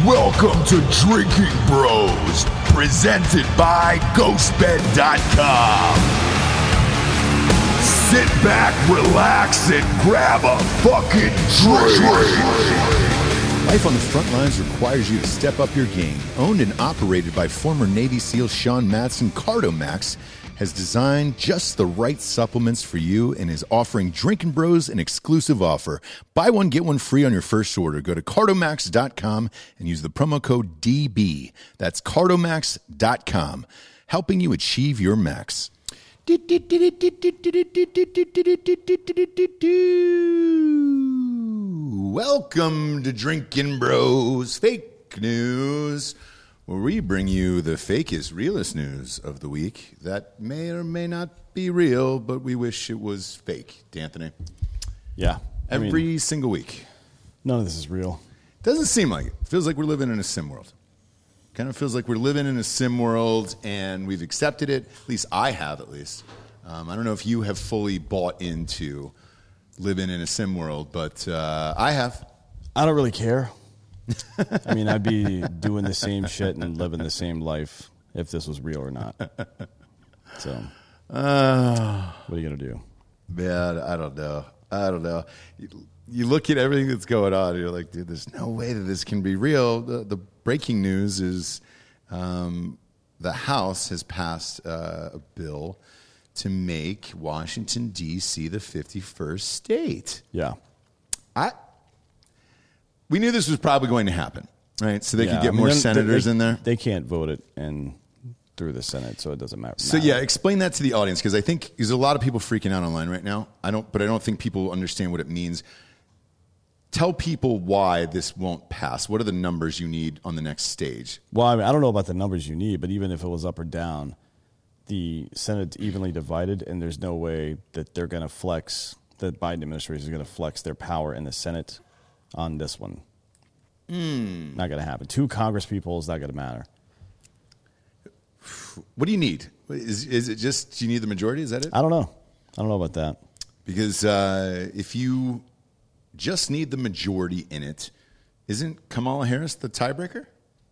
Welcome to Drinking Bros, presented by GhostBed.com. Sit back, relax, and grab a fucking drink. Life on the front lines requires you to step up your game. Owned and operated by former Navy SEAL Sean Matson, Cardomax has designed just the right supplements for you and is offering Drinking Bros an exclusive offer. Buy one, get one free on your first order. Go to Cardomax.com and use the promo code DB. That's Cardomax.com, helping you achieve your max. Welcome to Drinking Bros Fake News, where we bring you the fakest, realest news of the week that may or may not be real, but we wish it was fake. D'Anthony? Yeah. Every single week. None of this is real. Doesn't seem like it. Feels like we're living in a sim world. Kind of feels like we're living in a sim world, and we've accepted it. At least I have, at least. I don't know if you have fully bought into living in a sim world, but I have. I don't really care. I mean, I'd be doing the same shit and living the same life if this was real or not. So, what are you going to do? Man, I don't know. You look at everything that's going on, and you're like, dude, there's no way that this can be real. The breaking news is the House has passed a bill to make Washington, D.C. the 51st state. Yeah. We knew this was probably going to happen, right? So they could get more senators in there. They can't vote it through the Senate, so it doesn't matter. So yeah, explain that to the audience, because I think there's a lot of people freaking out online right now. I don't think people understand what it means. Tell people why this won't pass. What are the numbers you need on the next stage? Well, I mean, I don't know about the numbers you need, but even if it was up or down, the Senate's evenly divided, and there's no way that they're going to flex, the Biden administration is going to flex their power in the Senate on this one. Not going to happen. 2 Congress people is not going to matter. What do you need? Is it just, do you need the majority? Is that it? I don't know about that. Because if you just need the majority in it, isn't Kamala Harris the tiebreaker?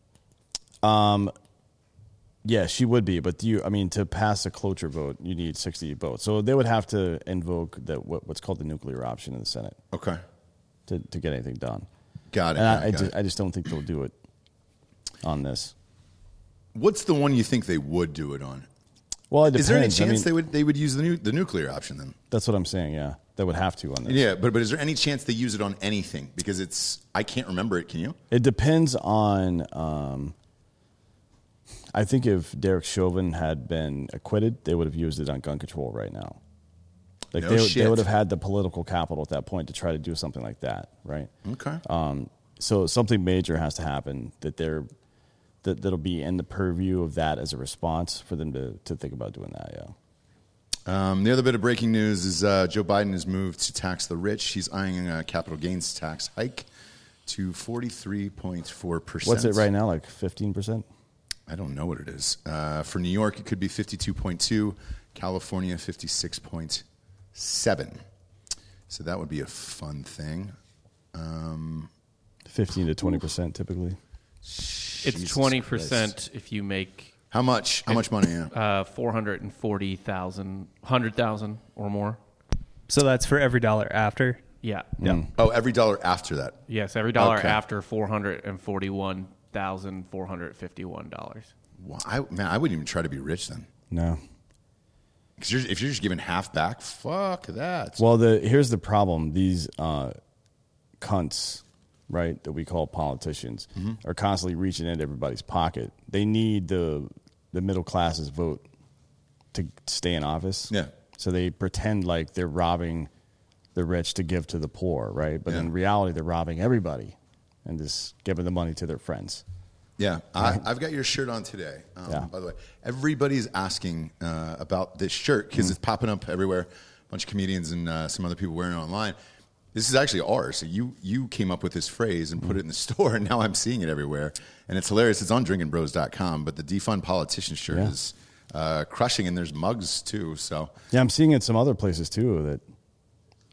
Yeah, she would be, but to pass a cloture vote, you need 60 votes. So they would have to invoke what's called the nuclear option in the Senate. Okay. To get anything done. Got it. And I just don't think they'll do it on this. What's the one you think they would do it on? Well, it depends. Is there any chance they would use the nuclear option then? That's what I'm saying. Yeah, they would have to on this. Yeah, but is there any chance they use it on anything? Because I can't remember it. Can you? It depends on. I think if Derek Chauvin had been acquitted, they would have used it on gun control right now. Like they would have had the political capital at that point to try to do something like that, right? Okay. So something major has to happen that'll be in the purview of that as a response for them to think about doing that. Yeah. The other bit of breaking news is Joe Biden has moved to tax the rich. He's eyeing a capital gains tax hike to 43.4%. What's it right now? Like 15%? I don't know what it is. For New York, it could be 52.2. California, 56.7. So that would be a fun thing. 15 to 20% typically. It's 20% if you make how much money? Yeah. 440,000, 100,000 or more. So that's for every dollar after. Yeah. Oh, every dollar after that. Yes, every dollar after $441,451. Wow, I wouldn't even try to be rich then. No. Because if you're just giving half back, fuck that. Well, here's the problem. These cunts, right, that we call politicians, are constantly reaching into everybody's pocket. They need the middle class's vote to stay in office. Yeah. So they pretend like they're robbing the rich to give to the poor, right? But in reality, they're robbing everybody and just giving the money to their friends. Yeah, I've got your shirt on today. By the way, everybody's asking about this shirt because it's popping up everywhere. A bunch of comedians and some other people wearing it online. This is actually ours. So you came up with this phrase and put it in the store, and now I'm seeing it everywhere. And it's hilarious. It's on drinkingbros.com, but the Defund Politician shirt is crushing, and there's mugs too. So yeah, I'm seeing it some other places too that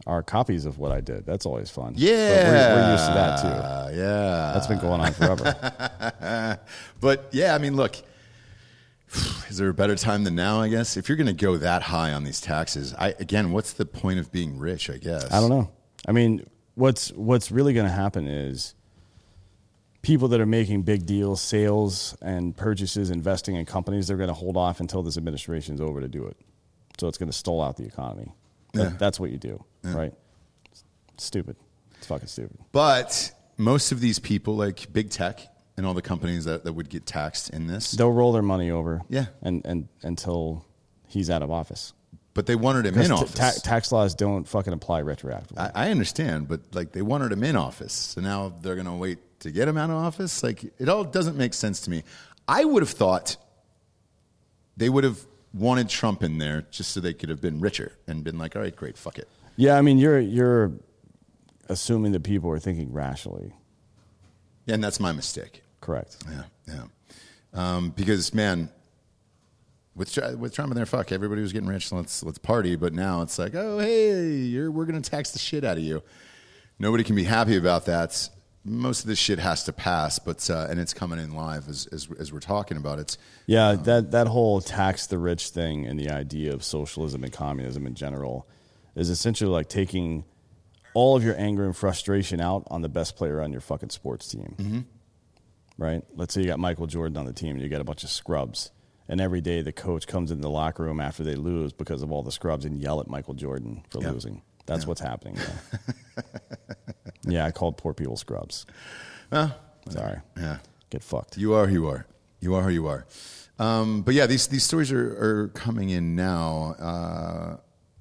are copies of what I did. That's always fun. Yeah. But we're used to that too. Yeah. That's been going on forever. But yeah, I mean, look, is there a better time than now, I guess? If you're going to go that high on these taxes, again, what's the point of being rich, I guess? I don't know. I mean, what's really going to happen is people that are making big deals, sales and purchases, investing in companies, they're going to hold off until this administration is over to do it. So it's going to stall out the economy. Yeah. That's what you do, right? It's stupid. It's fucking stupid. But most of these people, like big tech and all the companies that would get taxed in this, They'll roll their money over and until he's out of office. But they wanted him in office. Tax laws don't fucking apply retroactively. I understand, but like they wanted him in office, so now they're going to wait to get him out of office. Like it all doesn't make sense to me. I would have thought they would have wanted Trump in there just so they could have been richer and been like, all right, great, fuck it. Yeah, I mean, you're assuming that people are thinking rationally. Yeah, and that's my mistake. Correct. Yeah. Because man, with Trump in there, fuck, everybody was getting rich. So let's party. But now it's like, oh hey, we're going to tax the shit out of you. Nobody can be happy about that. Most of this shit has to pass, but and it's coming in live as we're talking about it. Yeah, that whole tax the rich thing and the idea of socialism and communism in general is essentially like taking all of your anger and frustration out on the best player on your fucking sports team. Mm-hmm. Right? Let's say you got Michael Jordan on the team and you got a bunch of scrubs. And every day the coach comes in the locker room after they lose because of all the scrubs and yell at Michael Jordan for losing. That's what's happening. Yeah, I called poor people scrubs. Sorry. Yeah. Get fucked. You are who you are. You are who you are. But yeah, these stories are coming in now.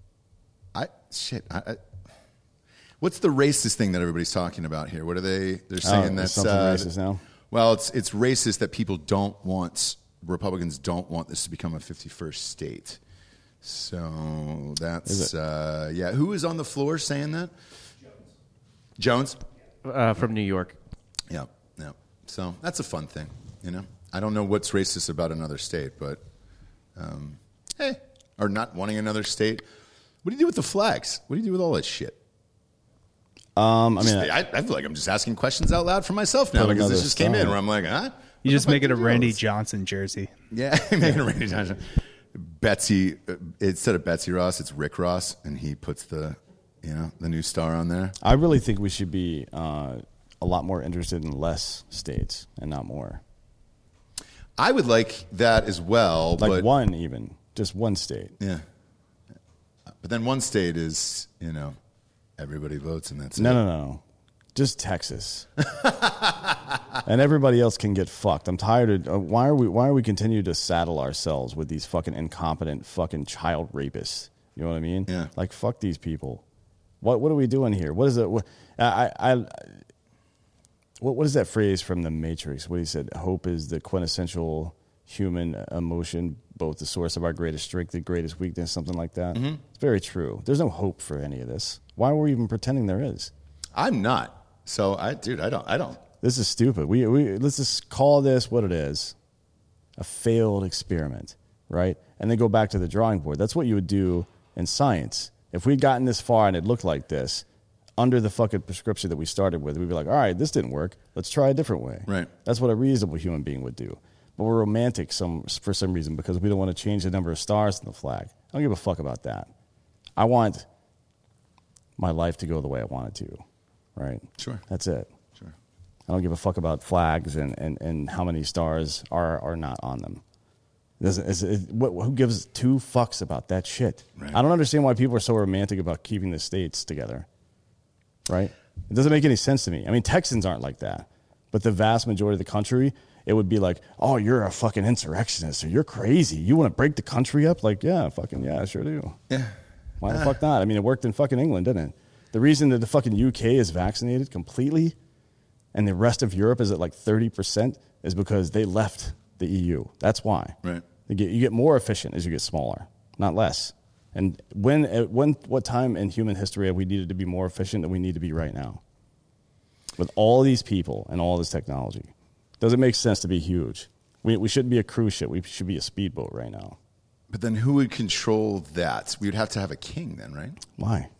What's the racist thing that everybody's talking about here? What are they? They're saying that's something racist now. Well, it's racist that people Republicans don't want this to become a 51st state. So that's yeah. Who is on the floor saying that? Jones? From New York. Yeah. So that's a fun thing, you know? I don't know what's racist about another state, but hey, or not wanting another state. What do you do with the flags? What do you do with all that shit? I feel like I'm just asking questions out loud for myself now because this just came in where I'm like, huh? You just make it a Randy Johnson jersey. Yeah, make it a Randy Johnson. Betsy, instead of Betsy Ross, it's Rick Ross, and he puts the new star on there. I really think we should be a lot more interested in less states and not more. I would like that as well. Like just one state. Yeah. But then one state is, everybody votes and that's it. No. Just Texas. And everybody else can get fucked. I'm tired of why are we continue to saddle ourselves with these fucking incompetent fucking child rapists? You know what I mean? Yeah. Like fuck these people. What are we doing here? What is it? What is that phrase from The Matrix? What he said, hope is the quintessential human emotion, both the source of our greatest strength, the greatest weakness, something like that. Mm-hmm. It's very true. There's no hope for any of this. Why are we even pretending there is? I'm not. So I don't. This is stupid. We let's just call this what it is. A failed experiment, right? And then go back to the drawing board. That's what you would do in science. If we'd gotten this far and it looked like this, under the fucking prescription that we started with, we'd be like, all right, this didn't work. Let's try a different way. Right. That's what a reasonable human being would do. But we're romantic for some reason because we don't want to change the number of stars in the flag. I don't give a fuck about that. I want my life to go the way I want it to, right? Sure. That's it. Sure. I don't give a fuck about flags and how many stars are not on them. Who gives two fucks about that shit? Right. I don't understand why people are so romantic about keeping the states together, right? It doesn't make any sense to me. I mean, Texans aren't like that. But the vast majority of the country, it would be like, oh, you're a fucking insurrectionist or you're crazy. You want to break the country up? Like, yeah, I sure do. Yeah. Why the fuck not? I mean, it worked in fucking England, didn't it? The reason that the fucking UK is vaccinated completely and the rest of Europe is at like 30% is because they left the EU. That's why. Right. You get more efficient as you get smaller, not less. And what time in human history have we needed to be more efficient than we need to be right now? With all these people and all this technology. Does it make sense to be huge? We shouldn't be a cruise ship. We should be a speedboat right now. But then who would control that? We would have to have a king then, right? Why?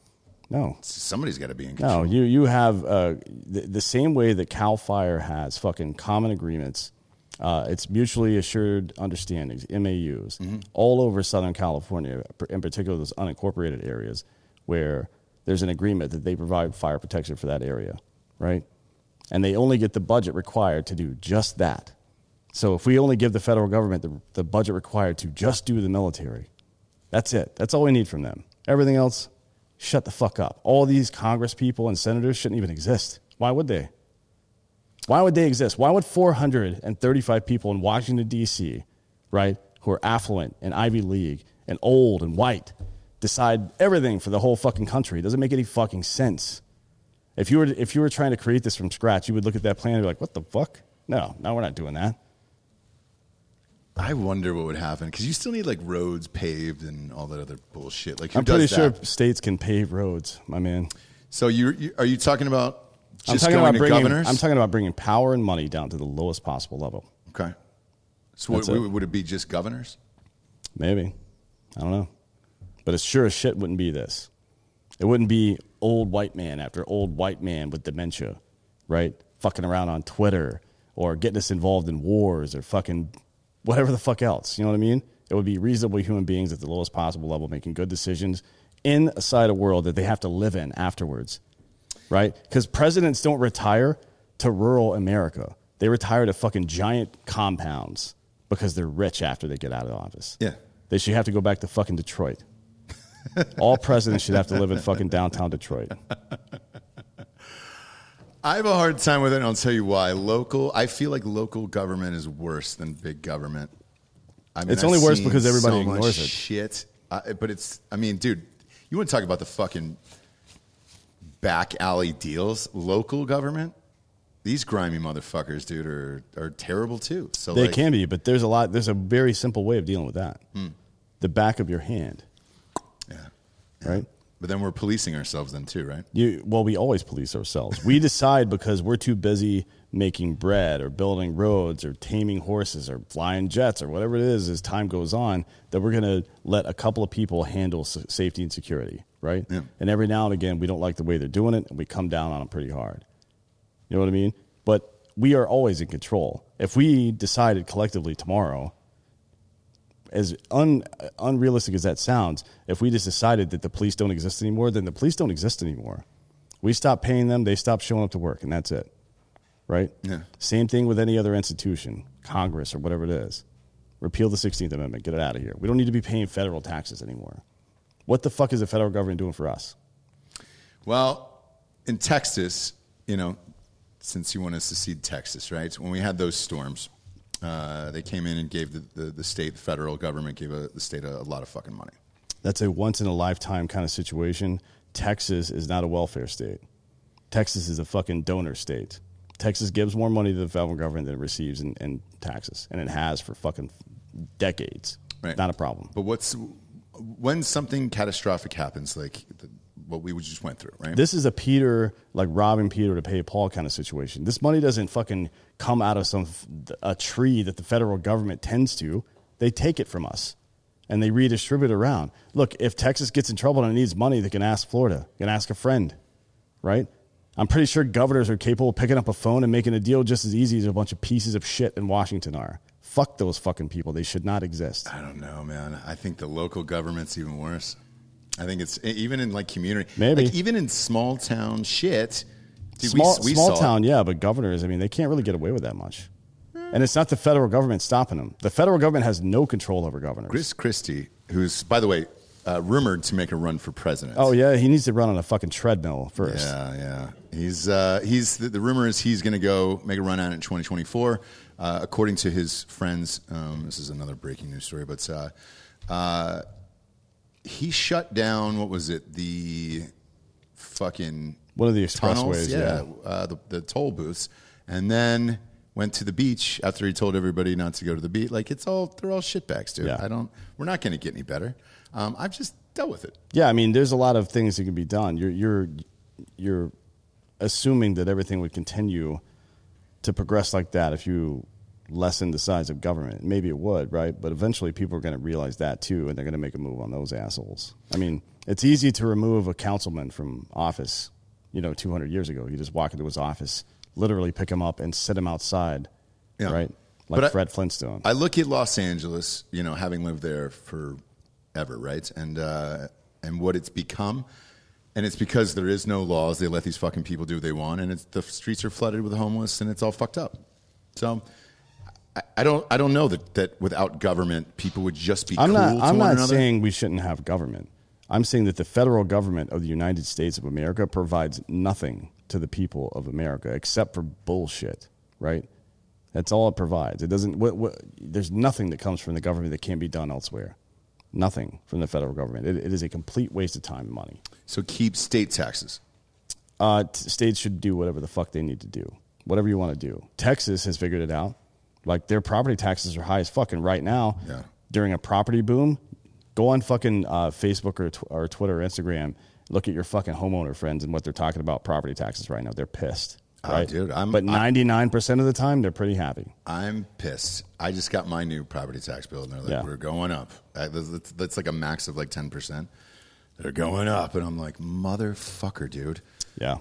No. Somebody's got to be in control. No, you have the same way that CAL FIRE has fucking common agreements. It's mutually assured understandings, MAUs, all over Southern California, in particular those unincorporated areas where there's an agreement that they provide fire protection for that area, right? And they only get the budget required to do just that. So if we only give the federal government the budget required to just do the military, that's it. That's all we need from them. Everything else, shut the fuck up. All these Congress people and senators shouldn't even exist. Why would they? Why would they exist? Why would 435 people in Washington, D.C., right, who are affluent and Ivy League and old and white, decide everything for the whole fucking country? It doesn't make any fucking sense. If you were trying to create this from scratch, you would look at that plan and be like, what the fuck? No, we're not doing that. I wonder what would happen because you still need like roads paved and all that other bullshit. Like, who I'm pretty does sure that? states can pave roads, my man. So are you talking about just I'm talking going about to governors? I'm talking about bringing power and money down to the lowest possible level. Okay. So would it be just governors? Maybe. I don't know. But it sure as shit wouldn't be this. It wouldn't be old white man after old white man with dementia, right? Fucking around on Twitter or getting us involved in wars or fucking whatever the fuck else. You know what I mean? It would be reasonable human beings at the lowest possible level making good decisions inside a world that they have to live in afterwards, right? Because presidents don't retire to rural America. They retire to fucking giant compounds because they're rich after they get out of office. Yeah. They should have to go back to fucking Detroit. All presidents should have to live in fucking downtown Detroit. I have a hard time with it, and I'll tell you why. I feel like local government is worse than big government. I mean, It's only worse because everybody so much ignores it. Shit. But dude, you want to talk about the fucking back alley deals? Local government? These grimy motherfuckers, dude, are terrible too. So They can be, but there's a very simple way of dealing with that. The back of your hand. Yeah. Right? But then we're policing ourselves then too, right? We always police ourselves. We decide because we're too busy making bread or building roads or taming horses or flying jets or whatever it is as time goes on that we're going to let a couple of people handle safety and security, right? Yeah. And every now and again, we don't like the way they're doing it and we come down on them pretty hard. You know what I mean? But we are always in control. If we decided collectively tomorrow, as unrealistic as that sounds, if we just decided that the police don't exist anymore, then the police don't exist anymore. We stop paying them, they stop showing up to work, and that's it. Right? Yeah. Same thing with any other institution, Congress or whatever it is. Repeal the 16th Amendment, get it out of here. We don't need to be paying federal taxes anymore. What the fuck is the federal government doing for us? Well, in Texas, since you want to secede Texas, right? When we had those storms, they came in and gave the federal government gave the state a lot of fucking money. That's a once-in-a-lifetime kind of situation. Texas is not a welfare state. Texas is a fucking donor state. Texas gives more money to the federal government than it receives in taxes, and it has for fucking decades. Right. Not a problem. But when something catastrophic happens, like what we just went through, right? This is a Peter, like robbing Peter to pay Paul kind of situation. This money doesn't fucking come out of a tree that the federal government tends to. They take it from us, and they redistribute it around. Look, if Texas gets in trouble and it needs money, they can ask Florida, can ask a friend, right? I'm pretty sure governors are capable of picking up a phone and making a deal just as easy as a bunch of pieces of shit in Washington are. Fuck those fucking people. They should not exist. I don't know, man. I think the local government's even worse. I think it's even in like community, maybe like even in small town shit. Dude, small town, yeah, but governors, I mean, they can't really get away with that much. And it's not the federal government stopping them. The federal government has no control over governors. Chris Christie, who's, by the way, rumored to make a run for president. Oh yeah, he needs to run on a fucking treadmill first. Yeah. He's the rumor is he's going to go make a run at it in 2024, according to his friends. This is another breaking news story, but he shut down. What was it? The fucking one of the tunnels? expressways. Yeah, the toll booths, and then went to the beach after he told everybody not to go to the beach. Like they're all shitbags, dude. Yeah. We're not going to get any better. I've just dealt with it. Yeah, I mean, there's a lot of things that can be done. You're assuming that everything would continue to progress like that if you lessen the size of government. Maybe it would, right? But eventually people are going to realize that too, and they're going to make a move on those assholes. I mean, It's easy to remove a councilman from office, 200 years ago. You just walk into his office, literally pick him up and sit him outside, right? Like Fred Flintstone. I look at Los Angeles, having lived there forever, right? And what it's become. And it's because there is no laws. They let these fucking people do what they want. And the streets are flooded with homeless and it's all fucked up. So I don't know that without government, people would just be cool to one another. I'm not saying we shouldn't have government. I'm saying that the federal government of the United States of America provides nothing to the people of America except for bullshit, right? That's all it provides. It doesn't. There's nothing that comes from the government that can't be done elsewhere. Nothing from the federal government. It is a complete waste of time and money. So keep state taxes. States should do whatever the fuck they need to do. Whatever you want to do. Texas has figured it out. Like, their property taxes are high as fucking right now. Yeah. During a property boom, go on fucking Facebook or Twitter or Instagram. Look at your fucking homeowner friends and what they're talking about property taxes right now. They're pissed. Right? Dude, but 99% of the time, they're pretty happy. I'm pissed. I just got my new property tax bill, and they're like, we're going up. That's like a max of like 10%. They're going up, and I'm like, motherfucker, dude. Yeah.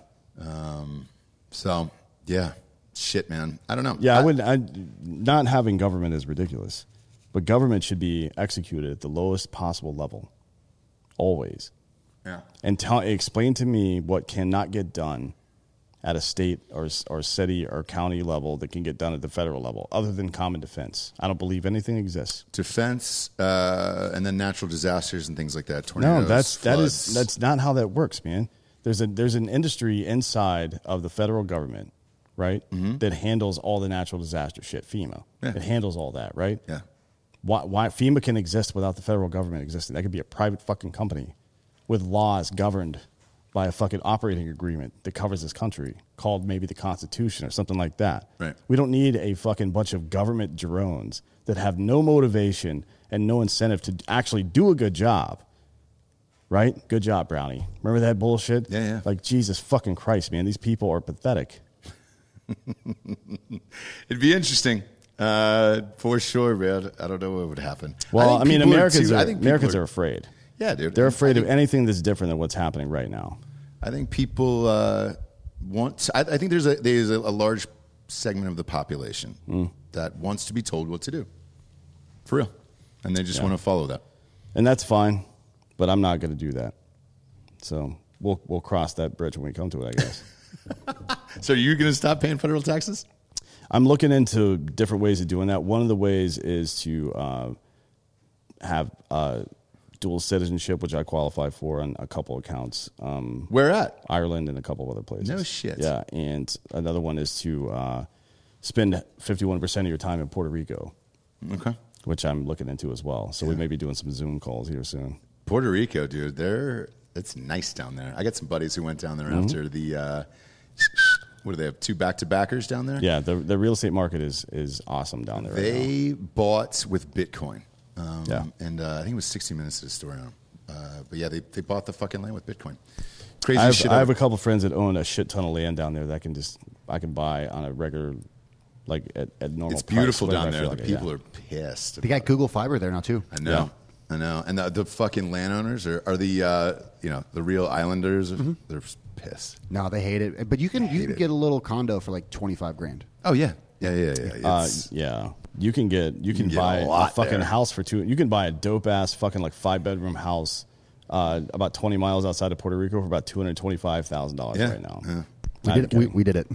So, yeah. Shit, man. I don't know. Yeah, not having government is ridiculous. But government should be executed at the lowest possible level. Always. Yeah. And explain to me what cannot get done at a state or city or county level that can get done at the federal level, other than common defense. I don't believe anything exists. Defense, and then natural disasters and things like that. Tornadoes, that's not how that works, man. There's an industry inside of the federal government, right, that handles all the natural disaster shit. FEMA, it handles all that, right? Yeah. Why FEMA can exist without the federal government existing? That could be a private fucking company with laws governed by a fucking operating agreement that covers this country, called maybe the Constitution or something like that. Right. We don't need a fucking bunch of government drones that have no motivation and no incentive to actually do a good job. Right? Good job, Brownie. Remember that bullshit? Yeah. Like, Jesus fucking Christ, man. These people are pathetic. It'd be interesting. For sure, man. I don't know what would happen. Well, Americans are afraid. Yeah, dude. They're afraid of anything that's different than what's happening right now. I think people want. I think there's a large segment of the population that wants to be told what to do, for real, and they just want to follow that. And that's fine, but I'm not going to do that. So we'll cross that bridge when we come to it, I guess. So are you going to stop paying federal taxes? I'm looking into different ways of doing that. One of the ways is to have dual citizenship, which I qualify for on a couple accounts. Where at? Ireland and a couple of other places. No shit. Yeah, and another one is to spend 51% of your time in Puerto Rico. Okay. Which I'm looking into as well. So we may be doing some Zoom calls here soon. Puerto Rico, dude, it's nice down there. I got some buddies who went down there after the what do they have? 2 back-to-backers down there? Yeah, the real estate market is awesome down there. They bought with Bitcoin. And I think it was 60 Minutes to the story on them. But yeah, they bought the fucking land with Bitcoin. Crazy shit. I have a couple friends that own a shit ton of land down there that I can buy on a regular, like at normal price. It's beautiful down there. Like the people are pissed. They got Google Fiber there now too. I know. And the fucking landowners are the the real islanders. They're pissed. No, they hate it. But you can get a little condo for like $25,000. Oh yeah. Yeah. You can buy a fucking house for $2. You can buy a dope ass fucking like 5-bedroom house about 20 miles outside of Puerto Rico for about $225,000 right now. Yeah. We did it.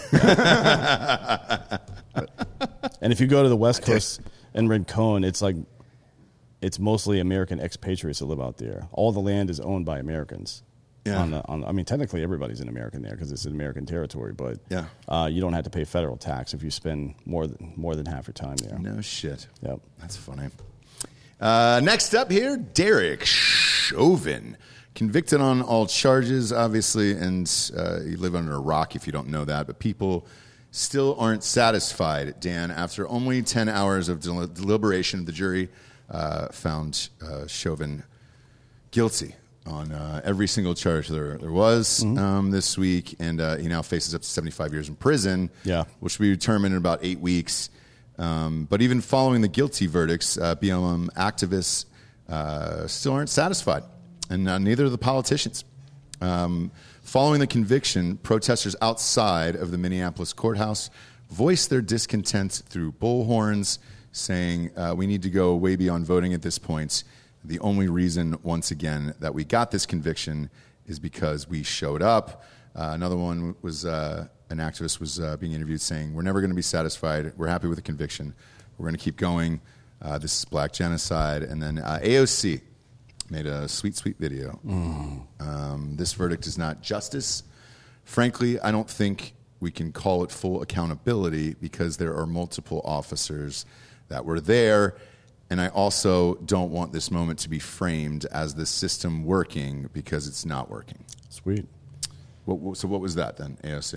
And if you go to the West Coast and Rincon, it's mostly American expatriates that live out there. All the land is owned by Americans. Yeah. Technically everybody's an American there because it's an American territory, but you don't have to pay federal tax if you spend more than half your time there. No shit. Yep. That's funny. Next up here, Derek Chauvin. Convicted on all charges, obviously, and you live under a rock if you don't know that, but people still aren't satisfied, Dan. After only 10 hours of deliberation, the jury found Chauvin guilty on every single charge there was this week, and he now faces up to 75 years in prison, which will be determined in about 8 weeks. But even following the guilty verdicts, BLM activists still aren't satisfied. and neither of the politicians. Following the conviction, protesters outside of the Minneapolis courthouse voiced their discontent through bullhorns, saying, we need to go way beyond voting at this point. The only reason, once again, that we got this conviction is because we showed up. Another one was an activist was being interviewed saying, we're never going to be satisfied. We're happy with the conviction. We're going to keep going. This is black genocide. And then AOC made a sweet, sweet video. This verdict is not justice. Frankly, I don't think we can call it full accountability because there are multiple officers that were there. And I also don't want this moment to be framed as the system working because it's not working. Sweet. So what was that then, AOC?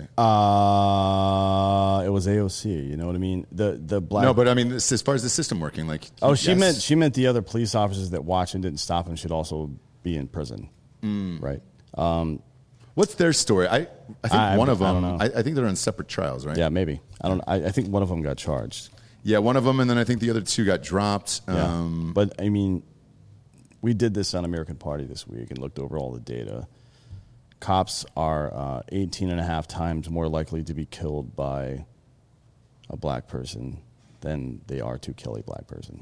It was AOC. You know what I mean? The black. No, but I mean, as far as the system working, like. Oh, she meant the other police officers that watched and didn't stop him should also be in prison, right? What's their story? I think one of them. I don't know. I think they're on separate trials, right? Yeah, maybe. I don't. I think one of them got charged. Yeah, one of them, and then I think the other two got dropped. Yeah. But I mean, we did this on American Party this week and looked over all the data. Cops are 18 and a half times more likely to be killed by a black person than they are to kill a black person.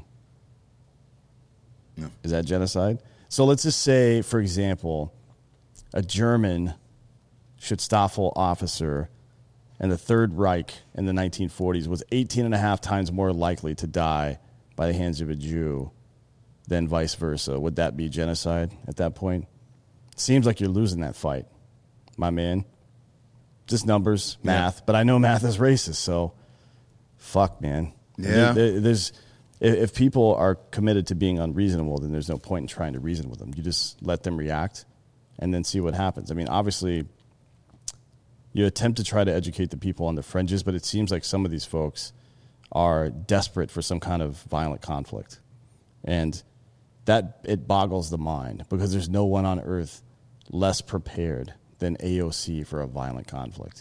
No. Is that genocide? So let's just say, for example, a German Schutzstaffel officer in the Third Reich in the 1940s was 18 and a half times more likely to die by the hands of a Jew than vice versa. Would that be genocide at that point? Seems like you're losing that fight, my man. Just numbers, math. Yeah. But I know math is racist, so fuck, man. Yeah. If people are committed to being unreasonable, then there's no point in trying to reason with them. You just let them react and then see what happens. I mean, obviously, you attempt to try to educate the people on the fringes, but it seems like some of these folks are desperate for some kind of violent conflict. And that it boggles the mind because there's no one on earth less prepared than AOC for a violent conflict.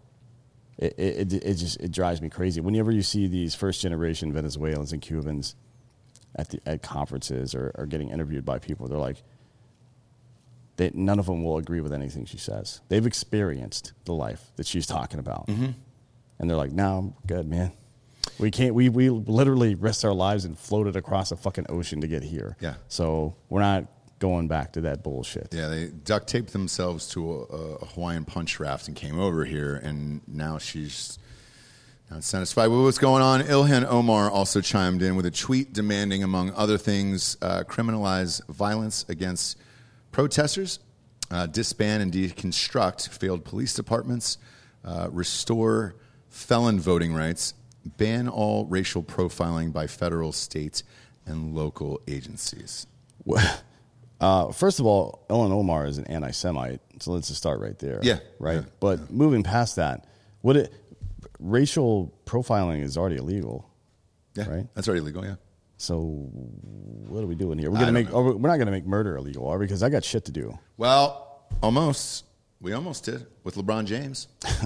It drives me crazy. Whenever you see these first generation Venezuelans and Cubans at conferences or getting interviewed by people, they're like, none of them will agree with anything she says. They've experienced the life that she's talking about, and they're like, "No, I'm good, man. We can't. We literally risked our lives and floated across a fucking ocean to get here. Yeah. So we're not going back to that bullshit." Yeah, they duct taped themselves to a Hawaiian punch raft and came over here, and now she's not satisfied with what's going on. Ilhan Omar also chimed in with a tweet demanding, among other things, criminalize violence against protesters, disband and deconstruct failed police departments, restore felon voting rights, ban all racial profiling by federal, state, and local agencies. First of all, Ilhan Omar is an anti-Semite, so let's just start right there. Yeah. Right? Yeah. But moving past that, racial profiling is already illegal. Yeah, right? That's already legal, yeah. So what are we doing here? We're not going to make murder illegal, are we? Because I got shit to do. Well, almost. We almost did with LeBron James.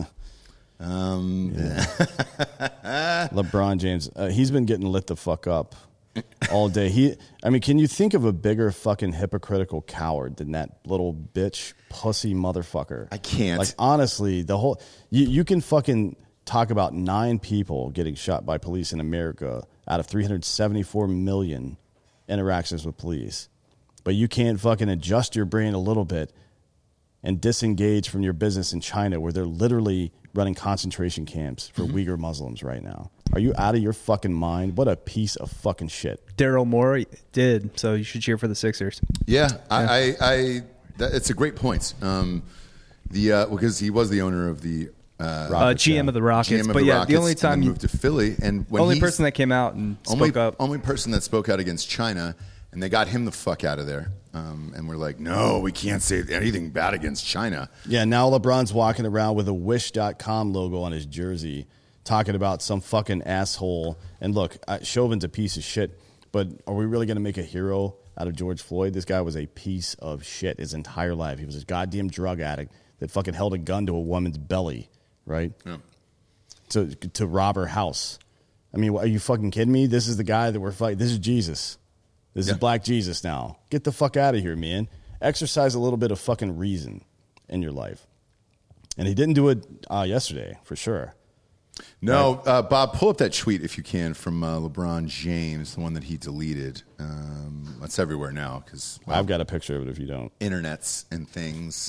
LeBron James, he's been getting lit the fuck up all day. Can you think of a bigger fucking hypocritical coward than that little bitch pussy motherfucker? I can't. Like, honestly, you can fucking talk about 9 people getting shot by police in America out of 374 million interactions with police. But you can't fucking adjust your brain a little bit and disengage from your business in China where they're literally running concentration camps for Uyghur Muslims right now. Are you out of your fucking mind? What a piece of fucking shit. Daryl Morey did, so you should cheer for the Sixers. Yeah. It's a great point. Because he was the owner of the GM of the Rockets. The only time he moved to Philly, and when only person that came out and spoke up, only person that spoke out against China, and they got him the fuck out of there. And we're like, no, we can't say anything bad against China. Yeah, now LeBron's walking around with a Wish.com logo on his jersey, talking about some fucking asshole. And look, Chauvin's a piece of shit, but are we really going to make a hero out of George Floyd? This guy was a piece of shit his entire life. He was a goddamn drug addict that fucking held a gun to a woman's belly, right? Yeah. To rob her house. I mean, are you fucking kidding me? This is the guy that we're fighting. This is Jesus. This is Black Jesus now. Get the fuck out of here, man. exercise a little bit of fucking reason in your life. And he didn't do it yesterday, for sure. No, Bob, pull up that tweet if you can from LeBron James, the one that he deleted. That's everywhere now because I've got a picture of it if you don't. Internets and things.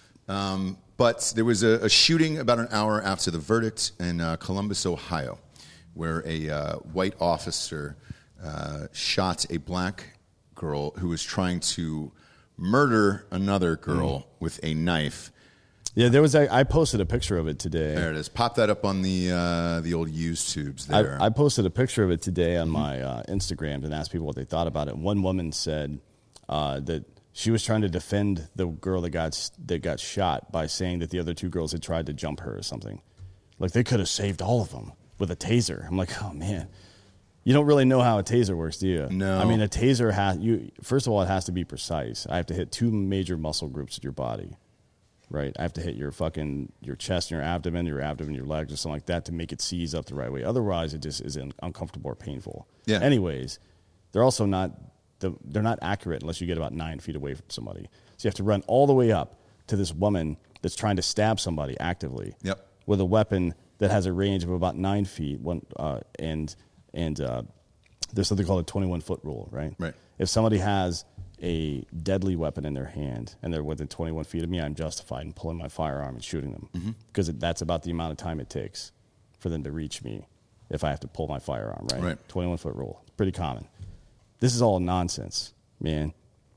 But there was a shooting about an hour after the verdict in Columbus, Ohio, where a white officer shot a black girl who was trying to murder another girl with a knife. Yeah, I posted a picture of it today. There it is. Pop that up on the old YouTubes there. I posted a picture of it today on my Instagram and asked people what they thought about it. One woman said that she was trying to defend the girl that got shot by saying that the other two girls had tried to jump her or something. Like they could have saved all of them with a taser. I'm like, oh man, you don't really know how a taser works, do you? No. I mean, a taser first of all, it has to be precise. I have to hit two major muscle groups of your body. Right, I have to hit your chest and your abdomen, your legs, or something like that to make it seize up the right way. Otherwise, it just is uncomfortable or painful. Yeah. Anyways, they're also not accurate unless you get about 9 feet away from somebody. So you have to run all the way up to this woman that's trying to stab somebody actively. Yep. With a weapon that has a range of about 9 feet. And there's something called a 21-foot rule. Right. Right. If somebody has a deadly weapon in their hand and they're within 21 feet of me, I'm justified in pulling my firearm and shooting them because that's about the amount of time it takes for them to reach me if I have to pull my firearm, right? 21-foot rule. Pretty common. This is all nonsense, man.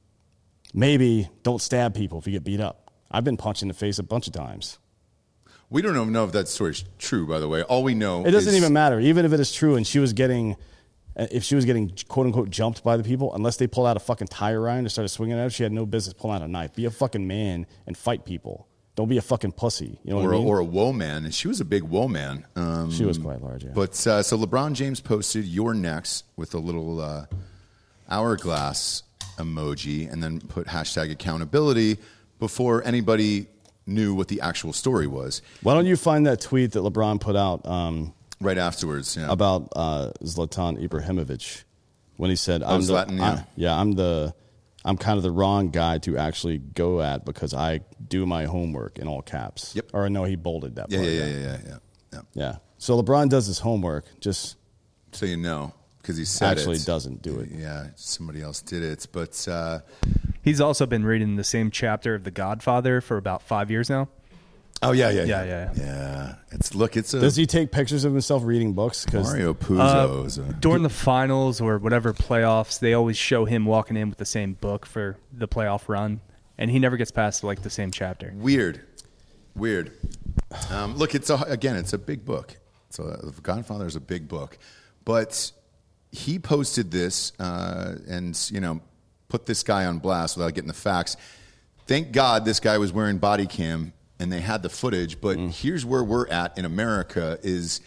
Maybe don't stab people if you get beat up. I've been punched in the face a bunch of times. We don't even know if that story's true, by the way. All we know it doesn't even matter. Even if it is true and she was getting quote-unquote jumped by the people, unless they pulled out a fucking tire iron and started swinging at her, she had no business pulling out a knife. Be a fucking man and fight people. Don't be a fucking pussy. You know what I mean? Or a woe man. And she was a big woe man. She was quite large, yeah. But so LeBron James posted "You're next" with a little hourglass emoji and then put hashtag accountability before anybody knew what the actual story was. Why don't you find that tweet that LeBron put out right afterwards, yeah. About Zlatan Ibrahimovic when he said, I'm kind of the wrong guy to actually go at because I do my homework in all caps." Yep. Or no, he bolded that part. Yeah. So LeBron does his homework, just so you know, because he said actually doesn't do it. Yeah, somebody else did it, but he's also been reading the same chapter of The Godfather for about 5 years now. Oh yeah. Does he take pictures of himself reading books? Mario Puzo during the finals or whatever playoffs, they always show him walking in with the same book for the playoff run, and he never gets past like the same chapter. Weird. Look, it's a big book. So The Godfather is a big book, but he posted this and put this guy on blast without getting the facts. Thank God this guy was wearing body cam. And they had the footage, but here's where we're at in America is,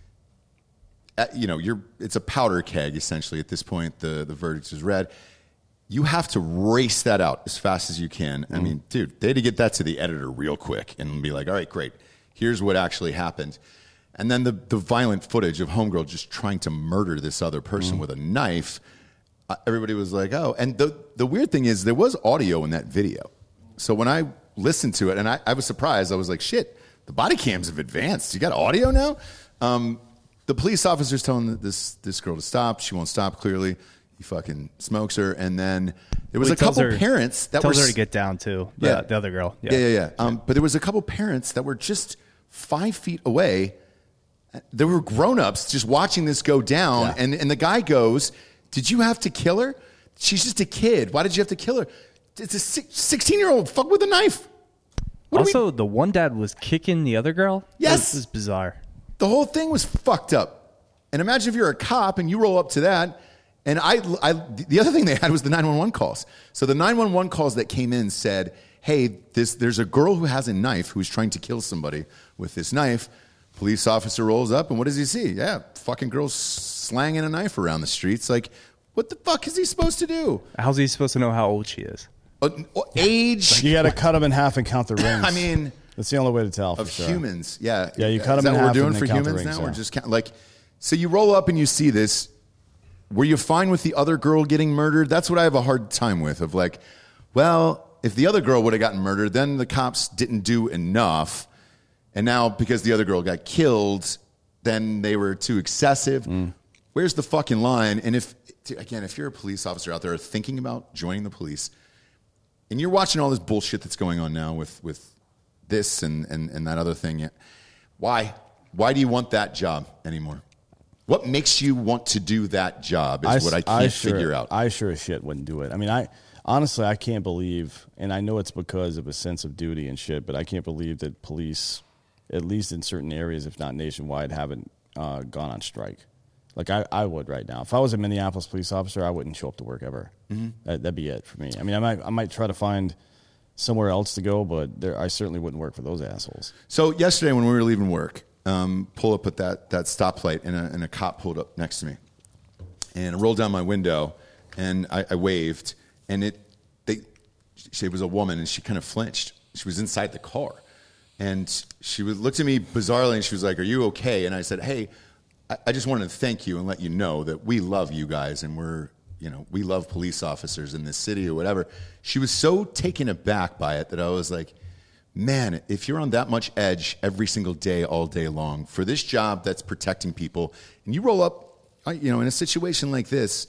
it's a powder keg, essentially, at this point. The verdict is read. You have to race that out as fast as you can. I mean, dude, they had to get that to the editor real quick and be like, all right, great. Here's what actually happened. And then the violent footage of Homegirl just trying to murder this other person with a knife. Everybody was like, oh. And the weird thing is there was audio in that video. So when I listened to it, and I was surprised. I was like, shit, the body cams have advanced. You got audio now? The police officer's telling this girl to stop. She won't stop, clearly. He fucking smokes her. And then there was a couple parents that tells her to get down, too. The other girl. Yeah. But there was a couple parents that were just 5 feet away. There were grown-ups just watching this go down. Yeah. And the guy goes, did you have to kill her? She's just a kid. Why did you have to kill her? It's a 16-year-old fuck with a knife. The one dad was kicking the other girl? Yes. This is bizarre. The whole thing was fucked up. And imagine if you're a cop and you roll up to that. And the other thing they had was the 911 calls. So the 911 calls that came in said, hey, there's a girl who has a knife who's trying to kill somebody with this knife. Police officer rolls up, and what does he see? Yeah, fucking girl's slanging a knife around the streets. Like, what the fuck is he supposed to do? How's he supposed to know how old she is? Age. You got to cut them in half and count the rings. I mean, that's the only way to tell. Of humans, yeah. Yeah, you cut them in half. Is that what we're doing for humans now? We're just so you roll up and you see this. Were you fine with the other girl getting murdered? That's what I have a hard time with. Of like, well, if the other girl would have gotten murdered, then the cops didn't do enough. And now because the other girl got killed, then they were too excessive. Where's the fucking line? And if you're a police officer out there thinking about joining the police, and you're watching all this bullshit that's going on now with this and that other thing, why do you want that job anymore? What makes you want to do that job is what I can't figure out. I sure as shit wouldn't do it. I mean, honestly, I can't believe, and I know it's because of a sense of duty and shit, but I can't believe that police, at least in certain areas, if not nationwide, haven't gone on strike. Like I would right now. If I was a Minneapolis police officer, I wouldn't show up to work ever. That'd be it for me. I mean, I might try to find somewhere else to go, but I certainly wouldn't work for those assholes. So yesterday when we were leaving work, pull up at that stoplight, and a cop pulled up next to me, and I rolled down my window, and I waved, and she was a woman, and she kind of flinched. She was inside the car, and she looked at me bizarrely, and she was like, "Are you okay?" And I said, "Hey, I just wanted to thank you and let you know that we love you guys, and we love police officers in this city," or whatever. She was so taken aback by it that I was like, man, if you're on that much edge every single day, all day long, for this job that's protecting people, and you roll up, in a situation like this,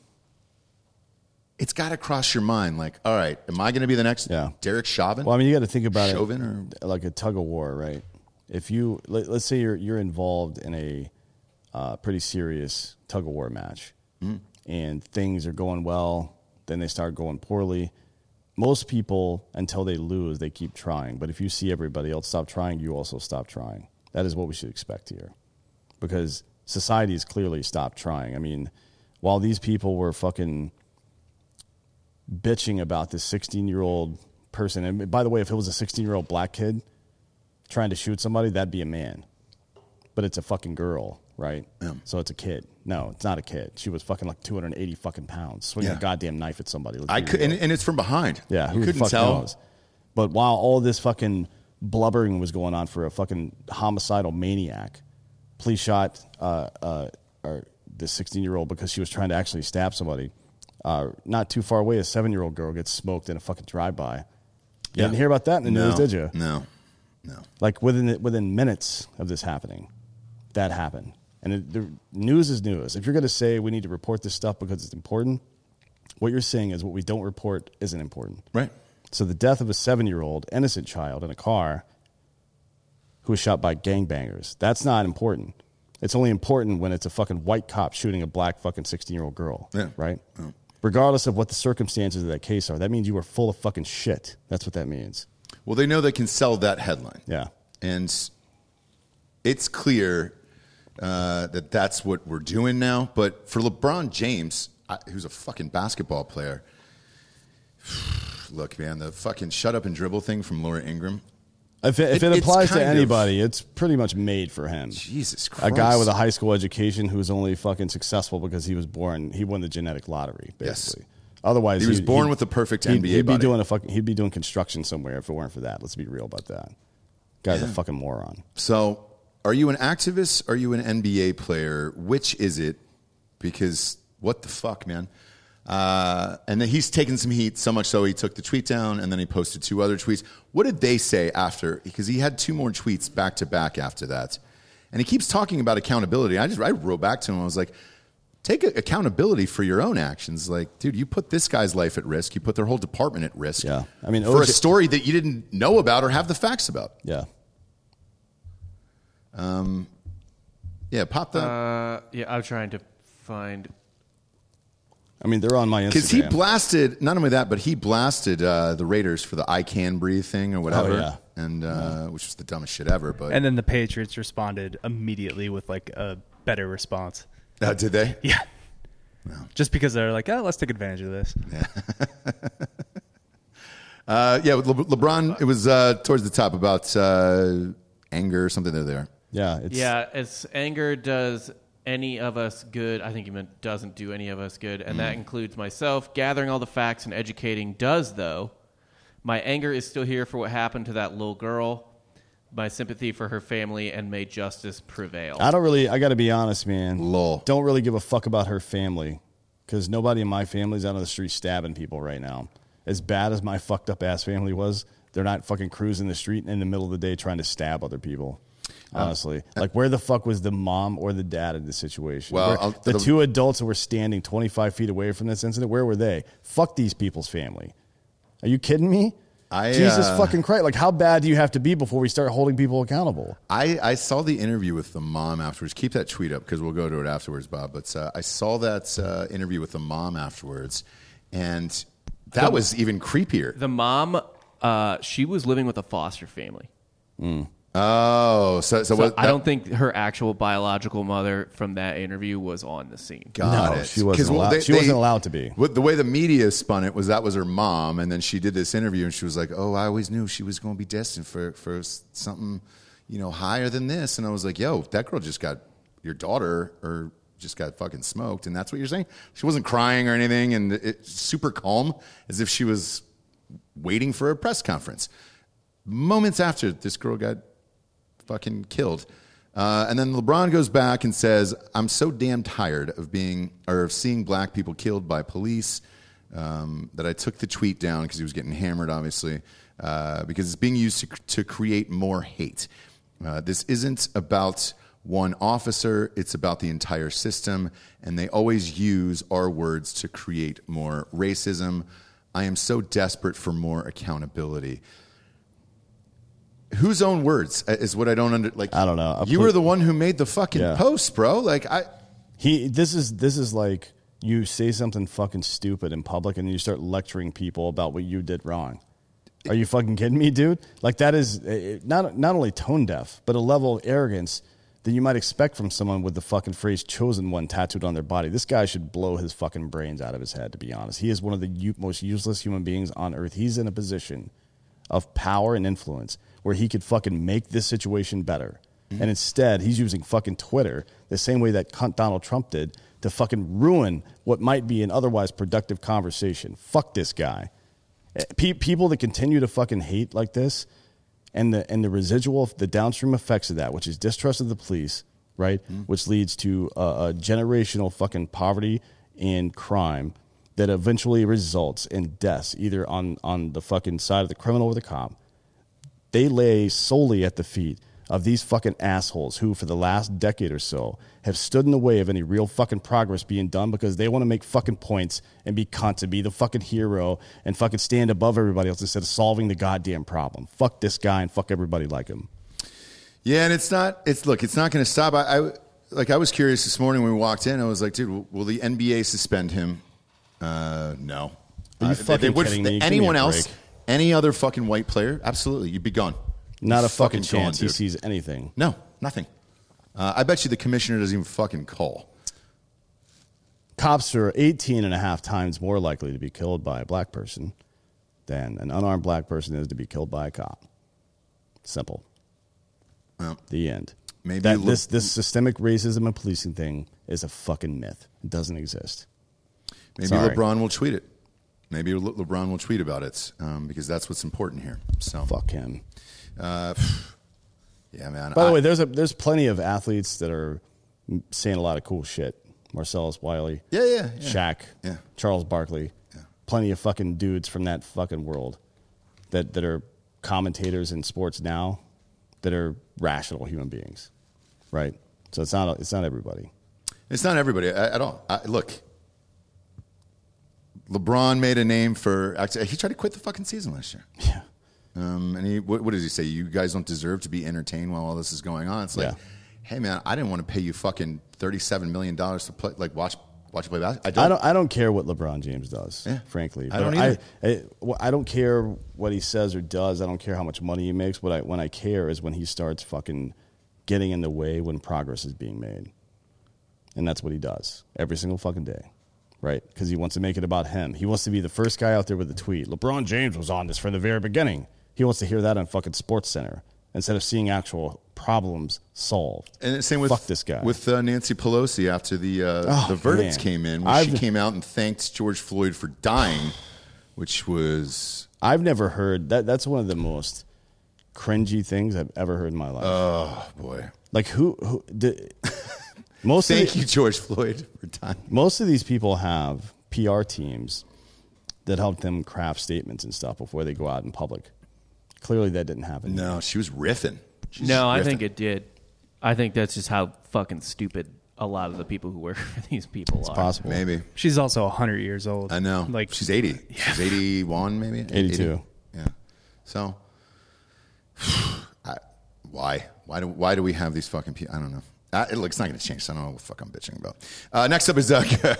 it's got to cross your mind, like, all right, am I going to be the next Derek Chauvin? Well, I mean, you got to think about Chauvin it like a tug of war, right? If you, let's say you're involved in a pretty serious tug of war match, and things are going well, then they start going poorly. Most people, until they lose, they keep trying. But if you see everybody else stop trying, you also stop trying. That is what we should expect here. Because society has clearly stopped trying. I mean, while these people were fucking bitching about this 16-year-old person, and by the way, if it was a 16-year-old black kid trying to shoot somebody, that'd be a man. But it's a fucking girl, right? Yeah. So it's a kid. No, it's not a kid. She was fucking like 280 fucking pounds, swinging a goddamn knife at somebody. And it's from behind. Yeah, you couldn't tell. Knows? But while all this fucking blubbering was going on for a fucking homicidal maniac, police shot the 16-year-old because she was trying to actually stab somebody. Not too far away, a 7-year-old girl gets smoked in a fucking drive-by. You didn't hear about that in the news, did you? No. Like within minutes of this happening, that happened. And the news is news. If you're going to say we need to report this stuff because it's important, what you're saying is what we don't report isn't important. Right. So the death of a 7-year-old innocent child in a car who was shot by gangbangers, that's not important. It's only important when it's a fucking white cop shooting a black fucking 16-year-old girl. Yeah. Right? Yeah. Regardless of what the circumstances of that case are, that means you were full of fucking shit. That's what that means. Well, they know they can sell that headline. Yeah. And it's clear that that's what we're doing now. But for LeBron James, who's a fucking basketball player, look, man, the fucking shut up and dribble thing from Laura Ingraham. If it applies to anybody, it's pretty much made for him. Jesus Christ. A guy with a high school education who's only fucking successful because he won the genetic lottery, basically. Yes. Otherwise, he was born with the perfect NBA body. He'd be doing construction somewhere if it weren't for that. Let's be real about that. Guy's a fucking moron. So, are you an activist? Are you an NBA player? Which is it? Because what the fuck, man? And then he's taken some heat, so much so he took the tweet down, and then he posted 2 other tweets. What did they say after? Because he had 2 more tweets back to back after that, and he keeps talking about accountability. I wrote back to him. I was like, take accountability for your own actions. Like, dude, you put this guy's life at risk. You put their whole department at risk. Yeah, I mean, for a story that you didn't know about or have the facts about. Yeah. Pop that. I'm trying to find. I mean, they're on my Instagram. Because he blasted, not only that, but he blasted the Raiders for the I Can Breathe thing or whatever. Oh, yeah. And which was the dumbest shit ever. But and then the Patriots responded immediately with like a better response. Did they? Yeah. No. Just because they're like, let's take advantage of this. Yeah. With LeBron, it was towards the top about anger or something there. Yeah. It's anger does any of us good. I think he meant doesn't do any of us good, and that includes myself. Gathering all the facts and educating does, though. My anger is still here for what happened to that little girl. My sympathy for her family, and may justice prevail. I got to be honest, man. Lol. Don't really give a fuck about her family because nobody in my family is out on the street stabbing people right now. as bad as my fucked up ass family was, they're not fucking cruising the street in the middle of the day trying to stab other people. Honestly, like where the fuck was the mom or the dad in this situation? Well, the two adults that were standing 25 feet away from this incident, where were they? Fuck these people's family. Are you kidding me? Jesus fucking Christ. Like, how bad do you have to be before we start holding people accountable? I saw the interview with the mom afterwards. Keep that tweet up because we'll go to it afterwards, Bob. But I saw that interview with the mom afterwards, and that was even creepier. The mom, she was living with a foster family. Oh, so what, I don't think her actual biological mother from that interview was on the scene. Got it. She wasn't allowed. She wasn't allowed to be. The way the media spun it was that was her mom, and then she did this interview, and she was like, "Oh, I always knew she was going to be destined for something, higher than this." And I was like, "Yo, that girl just got your daughter, or just got fucking smoked," and that's what you're saying. She wasn't crying or anything, and it's super calm, as if she was waiting for a press conference. Moments after, this girl got fucking killed. And then LeBron goes back and says, "I'm so damn tired of seeing black people killed by police that I took the tweet down," because he was getting hammered, obviously, because it's being used to create more hate. This isn't about one officer, it's about the entire system, and they always use our words to create more racism. I am so desperate for more accountability. Whose own words is what I don't I don't know. You were the one who made the fucking post, bro. This is like you say something fucking stupid in public and you start lecturing people about what you did wrong. Are you fucking kidding me, dude? Like, that is not only tone deaf, but a level of arrogance that you might expect from someone with the fucking phrase "chosen one" tattooed on their body. This guy should blow his fucking brains out of his head, to be honest. He is one of the most useless human beings on earth. He's in a position of power and influence where he could fucking make this situation better. Mm-hmm. And instead, he's using fucking Twitter the same way that cunt Donald Trump did to fucking ruin what might be an otherwise productive conversation. Fuck this guy. People that continue to fucking hate like this, and the residual, the downstream effects of that, which is distrust of the police, right? Mm-hmm. Which leads to a generational fucking poverty and crime that eventually results in deaths, either on the fucking side of the criminal or the cop. They lay solely at the feet of these fucking assholes who, for the last decade or so, have stood in the way of any real fucking progress being done because they want to make fucking points and be cunts and be the fucking hero and fucking stand above everybody else instead of solving the goddamn problem. Fuck this guy and fuck everybody like him. Yeah, and it's not going to stop. I was curious this morning when we walked in. I was like, dude, will the NBA suspend him? No. Are you fucking kidding me? Anyone else? Any other fucking white player? Absolutely. You'd be gone. Not a fucking chance he sees anything. No, nothing. I bet you the commissioner doesn't even fucking call. Cops are 18.5 times more likely to be killed by a black person than an unarmed black person is to be killed by a cop. Simple. Well, the end. Maybe this systemic racism and policing thing is a fucking myth. It doesn't exist. Maybe LeBron will tweet it. Maybe LeBron will tweet about it because that's what's important here. So fuck him. Yeah, man. By the way, there's plenty of athletes that are saying a lot of cool shit. Marcellus Wiley, Shaq, Charles Barkley, plenty of fucking dudes from that fucking world that are commentators in sports now that are rational human beings, right? So it's not everybody. It's not everybody at all. Look, LeBron made a name for. He tried to quit the fucking season last year. Yeah. And what does he say? You guys don't deserve to be entertained while all this is going on. It's like, hey man, I didn't want to pay you fucking $37 million to play, like watch you play basketball. I don't care what LeBron James does, frankly. I don't either. I don't care what he says or does. I don't care how much money he makes. When I care is when he starts fucking getting in the way when progress is being made. And that's what he does every single fucking day. Right? Because he wants to make it about him. He wants to be the first guy out there with the tweet. LeBron James was on this from the very beginning. He wants to hear that on fucking SportsCenter instead of seeing actual problems solved. And same with fuck this guy. With Nancy Pelosi after the verdicts came in, where she came out and thanked George Floyd for dying, which was I've never heard that. That's one of the most cringy things I've ever heard in my life. Oh boy! Like who did? Thank you, George Floyd, for dying. Most of these people have PR teams that helped them craft statements and stuff before they go out in public. Clearly, that didn't happen. No, she was riffing. I think it did. I think that's just how fucking stupid a lot of the people who work for these people are. Possible. Maybe. She's also 100 years old. I know. Like she's 80. Yeah. She's 81, maybe? 82. 80. Yeah. So, why do we have these fucking people? I don't know. It's not going to change, so I don't know what the fuck I'm bitching about. Next up is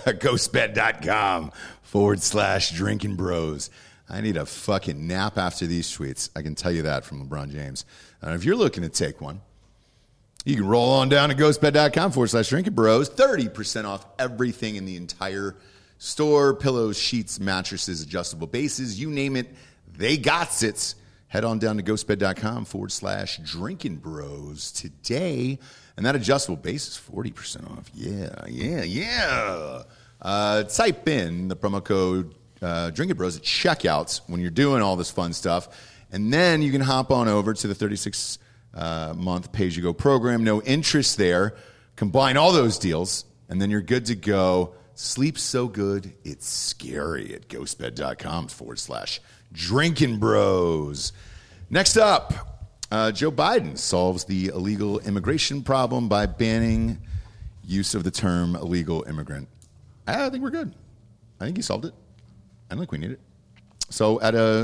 ghostbed.com/drinking bros. I need a fucking nap after these tweets. I can tell you that from LeBron James. If you're looking to take one, you can roll on down to ghostbed.com/drinking bros. 30% off everything in the entire store. Pillows, sheets, mattresses, adjustable bases, you name it, they got it. Head on down to ghostbed.com/drinking bros today. And that adjustable base is 40% off. Yeah. Type in the promo code Drinking Bros at checkouts when you're doing all this fun stuff. And then you can hop on over to the 36-month pay-as-you-go program. No interest there. Combine all those deals, and then you're good to go. Sleep so good, it's scary at ghostbed.com/drinking bros. Next up, Joe Biden solves the illegal immigration problem by banning use of the term illegal immigrant. I think we're good. I think he solved it. I don't think we need it. So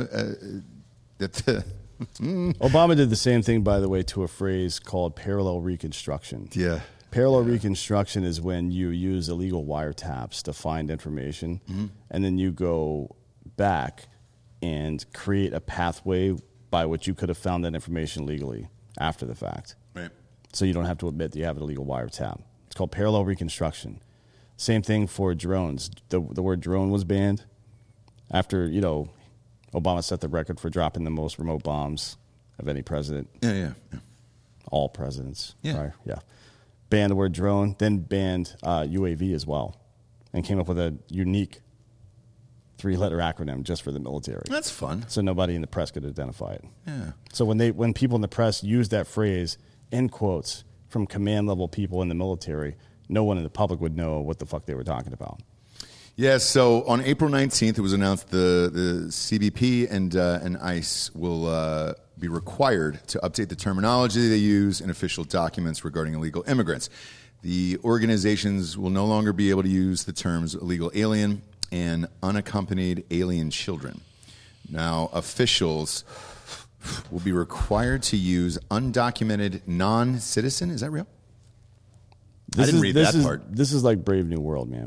Obama did the same thing, by the way, to a phrase called parallel reconstruction. Yeah. Parallel reconstruction is when you use illegal wiretaps to find information, and then you go back and create a pathway by which you could have found that information legally after the fact. Right. So you don't have to admit that you have an illegal wiretap. It's called parallel reconstruction. Same thing for drones. The word drone was banned after, Obama set the record for dropping the most remote bombs of any president. Yeah. All presidents. Yeah. Prior. Yeah. Banned the word drone, then banned UAV as well, and came up with a unique 3-letter acronym just for the military. That's fun. So nobody in the press could identify it. Yeah. So when people in the press use that phrase in quotes from command level people in the military, no one in the public would know what the fuck they were talking about. Yeah, so on April 19th, it was announced the CBP and ICE will be required to update the terminology they use in official documents regarding illegal immigrants. The organizations will no longer be able to use the terms illegal alien and unaccompanied alien children. Now, officials will be required to use undocumented non-citizen. Is that real? I didn't read that part. This is like Brave New World, man.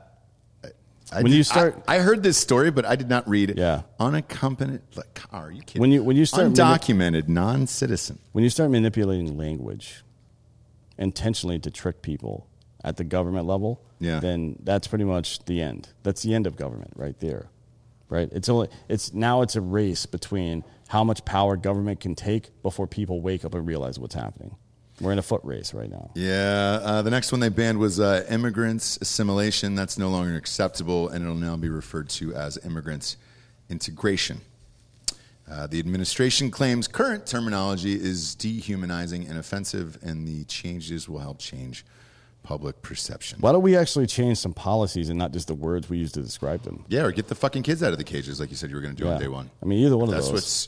I heard this story, but I did not read it. Yeah. Unaccompanied. Like, are you kidding? When you start undocumented non-citizen. When you start manipulating language intentionally to trick people at the government level, then that's pretty much the end. That's the end of government right there. Right? It's a race between how much power government can take before people wake up and realize what's happening. We're in a foot race right now. Yeah. The next one they banned was immigrants assimilation. That's no longer acceptable, and it'll now be referred to as immigrants integration. The administration claims current terminology is dehumanizing and offensive, and the changes will help change public perception. Why don't we actually change some policies and not just the words we use to describe them? Yeah, or get the fucking kids out of the cages like you said you were going to do on day one. I mean, either one of those. That's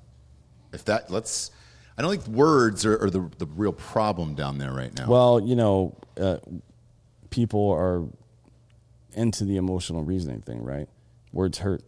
what's, I don't think words are the real problem down there right now. Well, people are into the emotional reasoning thing, right? Words hurt.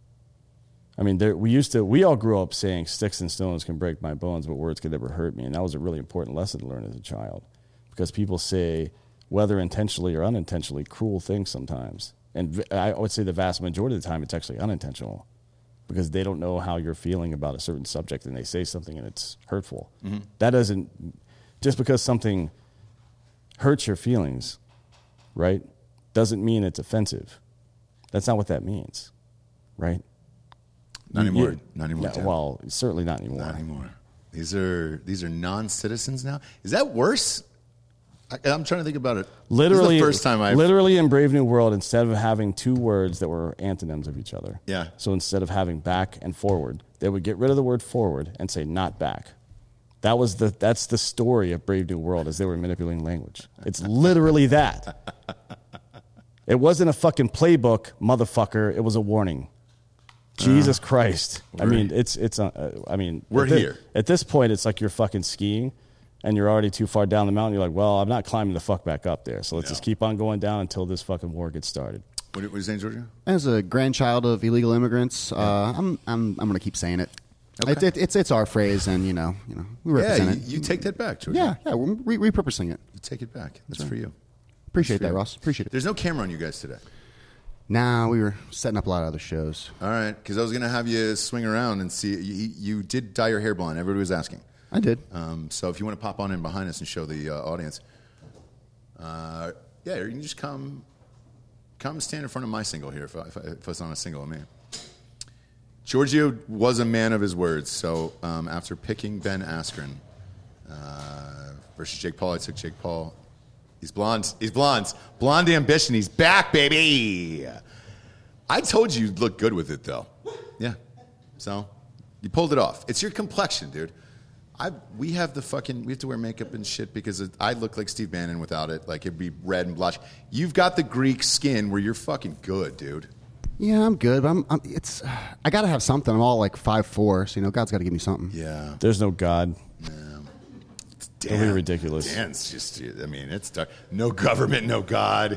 I mean, we all grew up saying sticks and stones can break my bones, but words could never hurt me. And that was a really important lesson to learn as a child. Because people say, whether intentionally or unintentionally, cruel things sometimes. And I would say the vast majority of the time it's actually unintentional. Because they don't know how you're feeling about a certain subject and they say something and it's hurtful. Mm-hmm. That doesn't, just because something hurts your feelings, right, doesn't mean it's offensive. That's not what that means, right? Not anymore. Not anymore. Yeah, well, certainly not anymore. Not anymore. These are non-citizens now. Is that worse? I'm trying to think about it. Literally, this is the first time literally in Brave New World, instead of having two words that were antonyms of each other. Yeah. So instead of having back and forward, they would get rid of the word forward and say not back. That's the story of Brave New World as they were manipulating language. It's literally that. It wasn't a fucking playbook, motherfucker. It was a warning. Jesus Christ. I mean, We're here. At this point, it's like you're fucking skiing and you're already too far down the mountain. You're like, well, I'm not climbing the fuck back up there. So let's just keep on going down until this fucking war gets started. What are you saying, Giorgio? As a grandchild of illegal immigrants, I'm going to keep saying it. Okay. It's our phrase, and you know, we represent it. You take that back, Giorgio. Yeah, we're repurposing it. You take it back. That's for you. Appreciate that, Ross. Appreciate it. There's no camera on you guys today. Nah, we were setting up a lot of other shows. All right, because I was going to have you swing around and see. You did dye your hair blonde. Everybody was asking. I did. So if you want to pop on in behind us and show the audience, you can just come stand in front of my single here if it's on a single of me. Giorgio was a man of his words, so after picking Ben Askren versus Jake Paul, I took Jake Paul. He's blonde. Blonde ambition. He's back, baby. I told you you'd look good with it, though. Yeah. So you pulled it off. It's your complexion, dude. We have to wear makeup and shit because I look like Steve Bannon without it. Like, it'd be red and blush. You've got the Greek skin where you're fucking good, dude. Yeah, I'm good, but I got to have something. I'm all like 5'4", so God's got to give me something. Yeah. There's no God. Dan, It'll be ridiculous. Dan's just, it's dark. No government, no God.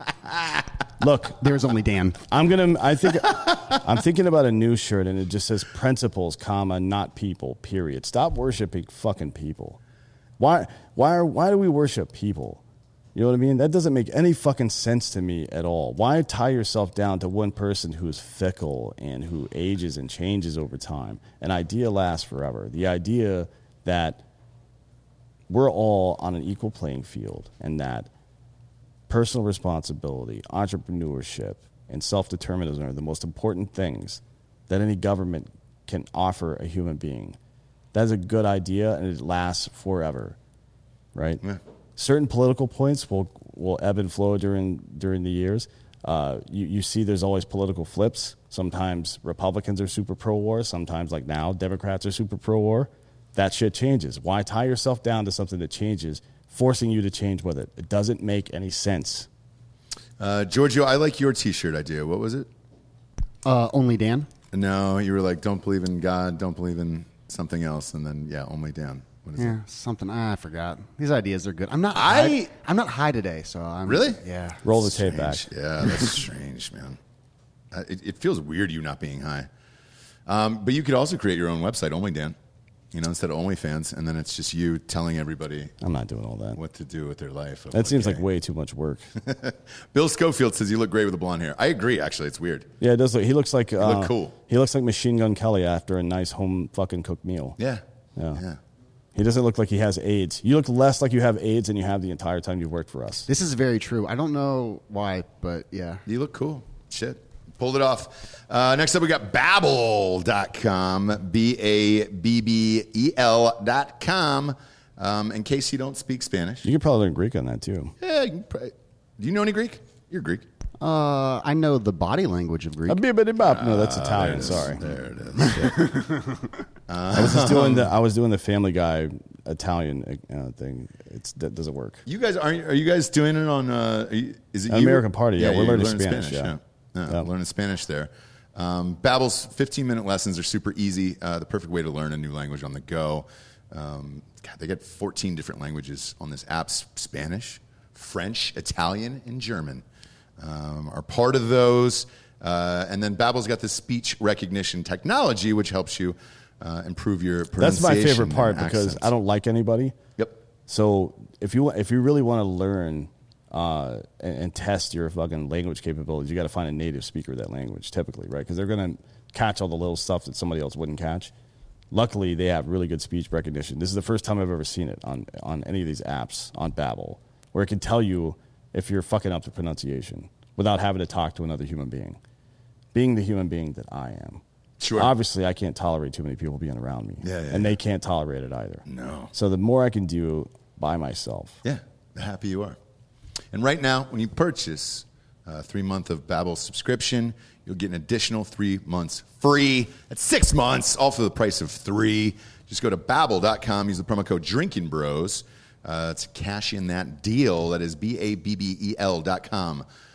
Look, there's only Dan. I'm thinking about a new shirt, and it just says principles, comma, not people, period. Stop worshiping fucking people. Why do we worship people? You know what I mean? That doesn't make any fucking sense to me at all. Why tie yourself down to one person who's fickle and who ages and changes over time? An idea lasts forever. The idea that we're all on an equal playing field and that personal responsibility, entrepreneurship, and self-determinism are the most important things that any government can offer a human being. That is a good idea, and it lasts forever, right? Yeah. Certain political points will ebb and flow during the years. You see there's always political flips. Sometimes Republicans are super pro-war. Sometimes, like now, Democrats are super pro-war. That shit changes. Why tie yourself down to something that changes, forcing you to change with it? It doesn't make any sense. Giorgio, I like your T-shirt idea. What was it? Only Dan? No, you were like, don't believe in God, don't believe in something else, and then, only Dan. What is it? Something. I forgot. These ideas are good. I'm not high today, so I'm... Really? Yeah. Roll the tape back. Yeah, that's strange, man. It feels weird you not being high. But you could also create your own website, Only Dan. Instead of OnlyFans, and then it's just you telling everybody I'm not doing all that. What to do with their life. That seems like way too much work. Bill Schofield says you look great with the blonde hair. I agree, actually. It's weird. Yeah, it does look. He looks like you look cool. He looks like Machine Gun Kelly after a nice home fucking cooked meal. Yeah. He doesn't look like he has AIDS. You look less like you have AIDS than you have the entire time you've worked for us. This is very true. I don't know why, but yeah. You look cool. Shit. Pulled it off. Next up, we got Babbel.com, Babbel.com. In case you don't speak Spanish. You could probably learn Greek on that, too. Yeah. Do you know any Greek? You're Greek. I know the body language of Greek. No, that's Italian. Sorry. There it is. I was doing the Family Guy Italian thing. That doesn't work. You guys are you guys doing it on? Is it American Party? Yeah, we're learning Spanish. Learning Spanish there. Babbel's 15-minute lessons are super easy. The perfect way to learn a new language on the go. They got 14 different languages on this app: Spanish, French, Italian, and German are part of those. And then Babbel's got this speech recognition technology, which helps you improve your pronunciation. That's my favorite part because I don't like anybody. Yep. So if you really want to learn and test your fucking language capabilities, you got to find a native speaker of that language, typically, right? Because they're going to catch all the little stuff that somebody else wouldn't catch. Luckily, they have really good speech recognition. This is the first time I've ever seen it on any of these apps on Babbel, where it can tell you if you're fucking up the pronunciation without having to talk to another human being. Being the human being that I am. Sure. Obviously, I can't tolerate too many people being around me. And they can't tolerate it either. No. So the more I can do by myself. Yeah, the happier you are. And right now, when you purchase a 3-month of Babbel subscription, you'll get an additional 3 months free. That's 6 months, all for the price of 3. Just go to Babbel.com, use the promo code DrinkingBros to cash in that deal. That is Babbel.com.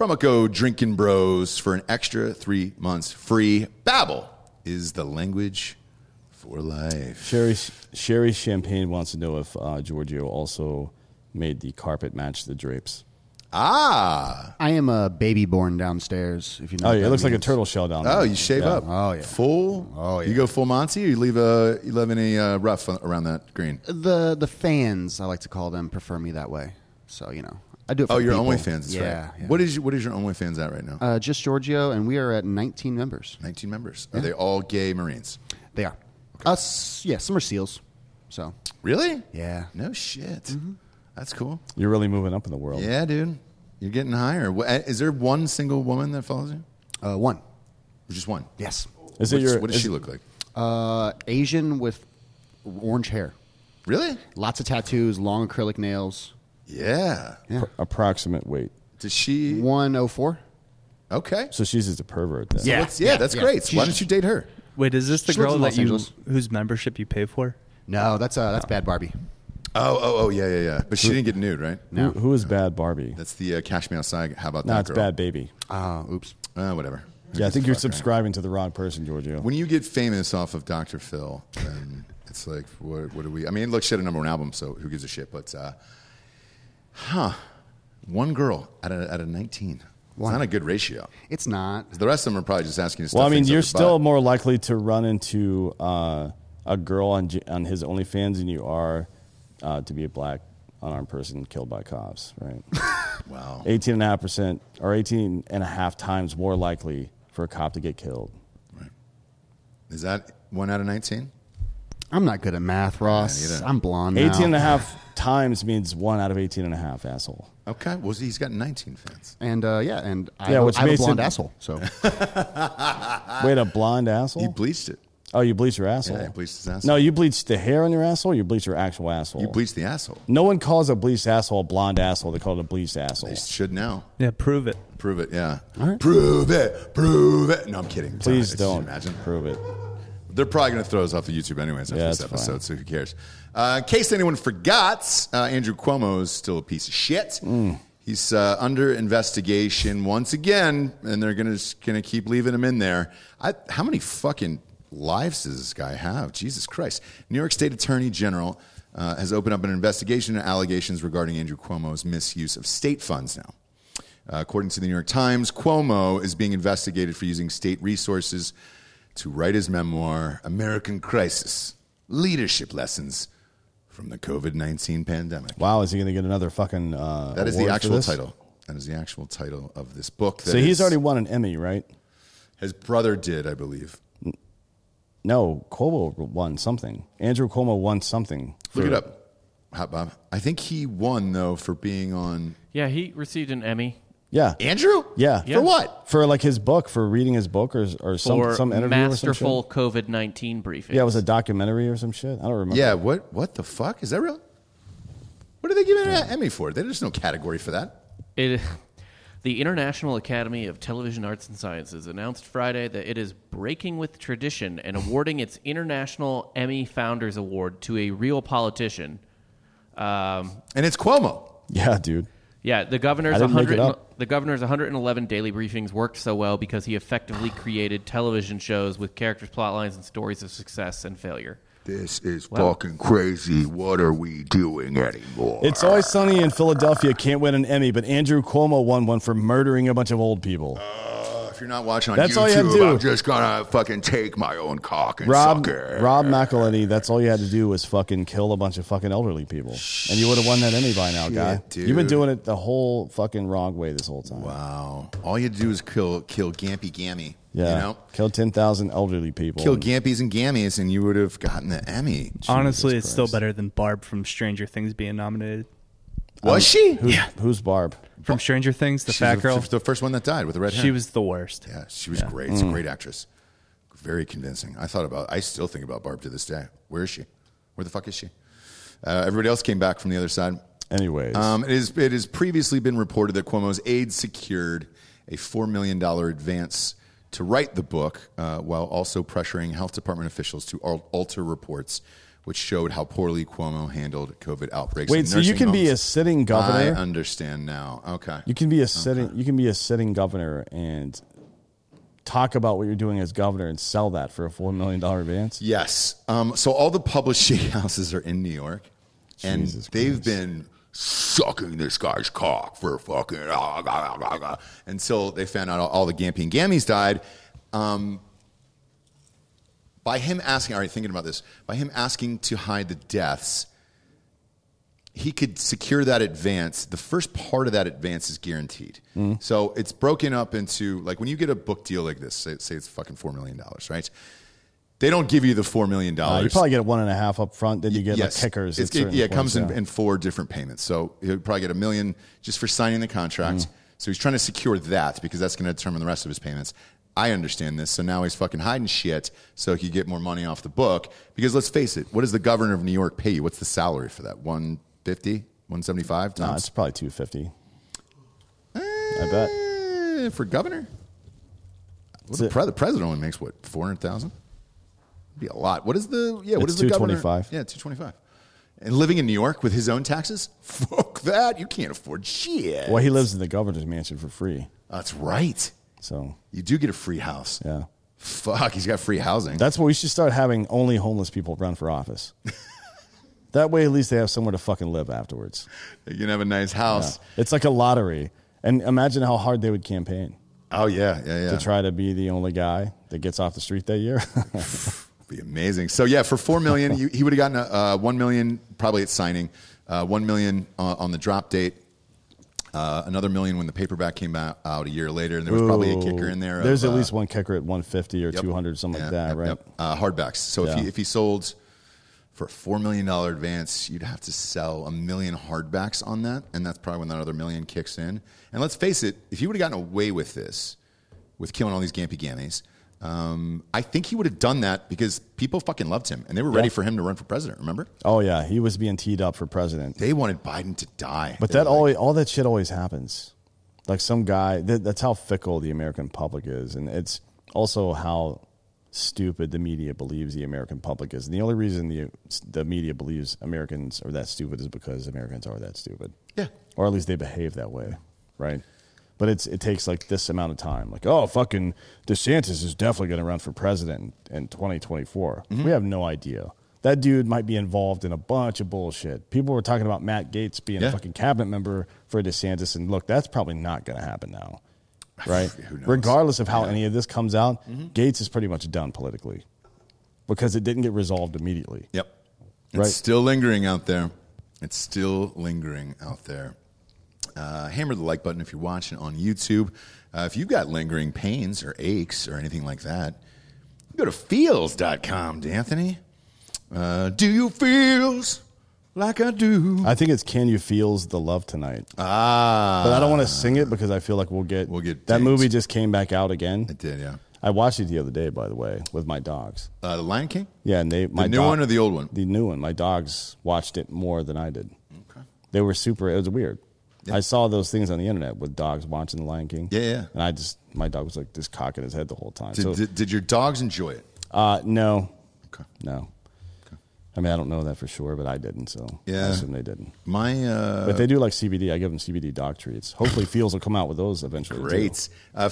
Promo code Drinkin' Bros for an extra 3 months free. Babbel is the language for life. Sherry Champagne wants to know if Giorgio also made the carpet match the drapes. Ah. I am a baby born downstairs. If you know. Oh, what yeah, that it looks like a means. turtle shell down there. Oh, you shave up. Oh, yeah. Full? Oh, yeah. You go full Monty, or you leave any rough around that green? The fans, I like to call them, prefer me that way. So I do it. For Oh, your people. OnlyFans. That's yeah, right. yeah. What is your OnlyFans at right now? Just Giorgio, and we are at 19 members. 19 members. Are they all gay Marines? They are. Us, yeah. Some are SEALs. So Really? yeah. No shit. That's cool. You're really moving up in the world. Yeah, dude. You're getting higher. Is there one single woman that follows you? One. Just one? Yes. What does she look like? Asian with orange hair. Really? Lots of tattoos, long acrylic nails. Yeah. Yeah. Approximate weight. Does she? 104. Okay. So she's just a pervert then. Yeah. That's great. So why don't you date her? Wait, is this the She lives girl in that Los Angeles. whose membership you pay for? No, that's Bad Barbie. Oh, yeah. But she didn't get nude, right? No. Who is Bad Barbie? That's the Cash Me Outside. How about No, that it's girl? Bad Baby. Oops. Whatever. Yeah, I think you're subscribing to the wrong person, Giorgio. When you get famous off of Dr. Phil, then it's like, what do we? I mean, look, she had a #1 album, so who gives a shit? But, one girl out of 19. It's not a good ratio. It's not. The rest of them are probably just asking you to stuff Well, I mean, things up you're their still butt. more likely to run into a girl on his OnlyFans than you are to be a black unarmed person killed by cops, right? Wow. 18.5% or 18.5 times more likely for a cop to get killed. Right. Is that 1 out of 19? I'm not good at math, Ross. Yeah, neither. I'm blonde now. 18.5 times means 1 out of 18.5, asshole. Okay. Well, he's got 19 fans. And I Yeah, have which a makes blonde it- asshole. So Wait, a blonde asshole? He bleached it. Oh, you bleached your asshole? Yeah, he bleached his asshole. No, you bleached the hair on your asshole, or you bleached your actual asshole? You bleached the asshole. No one calls a bleached asshole a blonde asshole. They call it a bleached asshole. They should now. Yeah, prove it. Prove it, yeah. right. Prove it. Prove it. No, I'm kidding. Please Just don't imagine. prove it. They're probably going to throw us off of YouTube anyways after Yeah, this that's episode, fine. so who cares? In case anyone forgot, Andrew Cuomo is still a piece of shit. He's under investigation once again, and they're going to keep leaving him in there. How many fucking lives does this guy have? Jesus Christ. New York State Attorney General has opened up an investigation into allegations regarding Andrew Cuomo's misuse of state funds now. According to the New York Times, Cuomo is being investigated for using state resources to write his memoir, American Crisis, Leadership Lessons from the COVID-19 Pandemic. Wow, is he going to get another fucking That is the award for actual this? title. That is the actual title of this book. So he's already won an Emmy, right? His brother did, I believe. No, Cuomo won something. Andrew Cuomo won something. Look it up. How, Bob? I think he won, though, for being on... Yeah, he received an Emmy Yeah. Andrew? Yeah. For what? For like his book, for reading his book or for some interview masterful or some shit? COVID-19 briefings. Yeah, it was a documentary or some shit. I don't remember. Yeah, what the fuck? Is that real? What are they giving an Emmy for? There's no category for that. The International Academy of Television Arts and Sciences announced Friday that it is breaking with tradition and awarding its International Emmy Founders Award to a real politician. And it's Cuomo. Yeah, dude. Yeah, the governor's I didn't make it 100 up. the governor's 111 daily briefings worked so well because he effectively created television shows with characters, plot lines, and stories of success and failure. This is fucking crazy. What are we doing anymore? It's Always Sunny in Philadelphia can't win an Emmy, but Andrew Cuomo won one for murdering a bunch of old people. If you're not watching on That's YouTube, all you have to do. I'm just gonna fucking take my own cock and Rob suck it. McElhenney, that's all you had to do was fucking kill a bunch of fucking elderly people. And you would have won that Emmy by now, guy. dude. You've been doing it the whole fucking wrong way this whole time. Wow. All you do is kill Gampy Gammy. Yeah. You know? Kill 10,000 elderly people. Kill Gampies and Gammies, and you would have gotten the Emmy. Honestly, it's Jesus still Christ. better than Barb from Stranger Things being nominated. Was she? Who's Barb? From Stranger Things, the She's fat girl. the first one that died with the red hair. She was the worst. Yeah, she was great. She's a great actress. Very convincing. I still think about Barb to this day. Where is she? Where the fuck is she? Everybody else came back from the other side. Anyways. It has previously been reported that Cuomo's aide secured a $4 million advance to write the book while also pressuring health department officials to alter reports which showed how poorly Cuomo handled COVID outbreaks. Wait, in so you nursing can be homes. a sitting I governor? understand now. Okay. You can be a sitting governor and talk about what you're doing as governor and sell that for a $4 million advance? Yes. So all the published shady houses are in New York, and Jesus they've Christ. been sucking this guy's cock for fucking until they found out all the Gampy and Gammies died. By him asking, all right, thinking about this, by him asking to hide the deaths, he could secure that advance. The first part of that advance is guaranteed. So it's broken up into, like, when you get a book deal like this, say it's fucking $4 million, right? They don't give you the $4 million. You probably get 1.5 up front, then you get like kickers. It comes in 4 different payments. So he'll probably get $1 million just for signing the contract. So he's trying to secure that because that's going to determine the rest of his payments. I understand this. So now he's fucking hiding shit so he can get more money off the book. Because let's face it, what does the governor of New York pay you? What's the salary for that? 150, 175? No, it's probably 250. I bet. For governor? The president only makes what, 400,000? Be a lot. What is the what is the governor? 225. Yeah, 225. And living in New York with his own taxes? Fuck that. You can't afford shit. Well, he lives in the governor's mansion for free. That's right. So You do get a free house. yeah. Fuck, he's got free housing. That's what we should start having. Only homeless people run for office. That way, at least they have somewhere to fucking live afterwards. You can have a nice house. Yeah. It's like a lottery. And imagine how hard they would campaign Oh, yeah. to try to be the only guy that gets off the street that year. Be amazing. So yeah, for $4 million, he would have gotten $1 million probably at signing, $1 million on the drop date, another $1 million when the paperback came out a year later, and there was probably a kicker in there. There's at least one kicker at 150 or 200, something like that, right? Hardbacks. So Yeah. if he sold for a $4 million advance, you'd have to sell 1 million hardbacks on that, and that's probably when that other $1 million kicks in. And let's face it, if he would have gotten away with this, with killing all these Gampy Gammies, I think he would have done that because people fucking loved him, and they were ready for him to run for president, remember? Oh, yeah. He was being teed up for president. They wanted Biden to die. But They that were like, all that shit always happens. Like some guy, that's how fickle the American public is. And it's also how stupid the media believes the American public is. And the only reason the media believes Americans are that stupid is because Americans are that stupid. Yeah. Or at least they behave that way, right? But it takes like this amount of time. Like, oh, fucking DeSantis is definitely going to run for president in 2024. We have no idea. That dude might be involved in a bunch of bullshit. People were talking about Matt Gaetz being a fucking cabinet member for DeSantis, and look, that's probably not going to happen now, right? Who knows? Regardless of how any of this comes out, Gaetz is pretty much done politically because it didn't get resolved immediately. Yep. Right. It's still lingering out there. It's still lingering out there. Hammer the like button if you're watching on YouTube. If you've got lingering pains or aches or anything like that, go to feels.com, D'Anthony. Do you feels like I do? I think it's Can You Feels the Love Tonight. But I don't want to sing it because I feel like we'll get that dinged. movie just came back out again. It did, yeah. I watched it the other day, by the way, with my dogs. The Lion King? Yeah, and The new one or the old one? The new one. My dogs watched it more than I did. Okay. They were super. It was weird. Yeah. I saw those things on the internet with dogs watching The Lion King. Yeah. And my dog was like just cocking his head the whole time. Did your dogs enjoy it? No. Okay. No. I mean, I don't know that for sure, but I didn't, so Yeah. I assume they didn't. But they do like CBD. I give them CBD dog treats. Hopefully Feels will come out with those eventually. Great.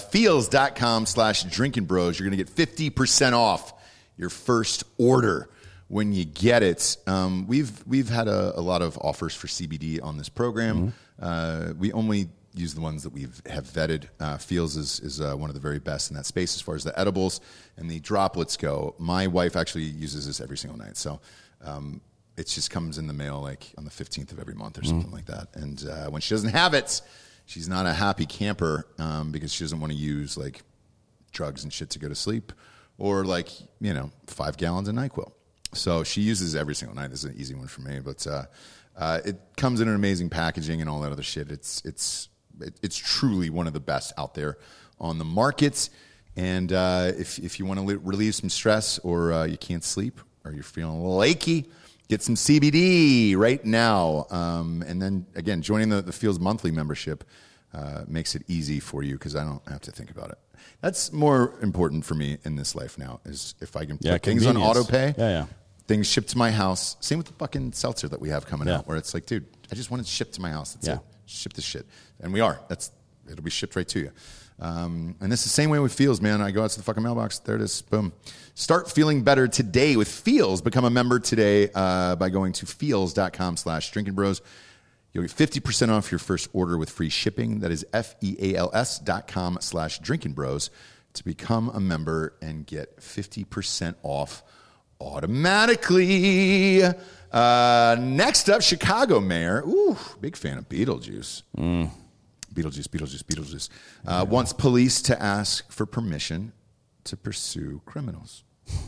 Feels.com/drinkingbros. You're going to get 50% off your first order when you get it. We've had a lot of offers for CBD on this program. We only use the ones that we have vetted. Feels is one of the very best in that space as far as the edibles and the droplets go. My wife actually uses this every single night. So it just comes in the mail like on the 15th of every month or something like that. And when she doesn't have it, she's not a happy camper because she doesn't want to use like drugs and shit to go to sleep or 5 gallons of NyQuil. So she uses it every single night. This is an easy one for me, but it comes in an amazing packaging and all that other shit. It's truly one of the best out there on the market. And if you want to relieve some stress or you can't sleep or you're feeling a little achy, get some CBD right now. And then, again, joining the Feels monthly membership makes it easy for you because I don't have to think about it. That's more important for me in this life now is if I can put things on auto pay. Yeah. things shipped to my house. Same with the fucking seltzer that we have coming Yeah. out, where it's like, dude, I just want it shipped to my house. That's Yeah. it. Ship this shit. And we are. It'll be shipped right to you. And it's the same way with Feels, man. I go out to the fucking mailbox. There it is. Boom. Start feeling better today with Feels. Become a member today by going to feels.com/drinkingbros. You'll get 50% off your first order with free shipping. That is feals.com/drinkingbros to become a member and get 50% off automatically. Next up, Chicago mayor. Ooh, big fan of Beetlejuice. Beetlejuice. Wants police to ask for permission to pursue criminals.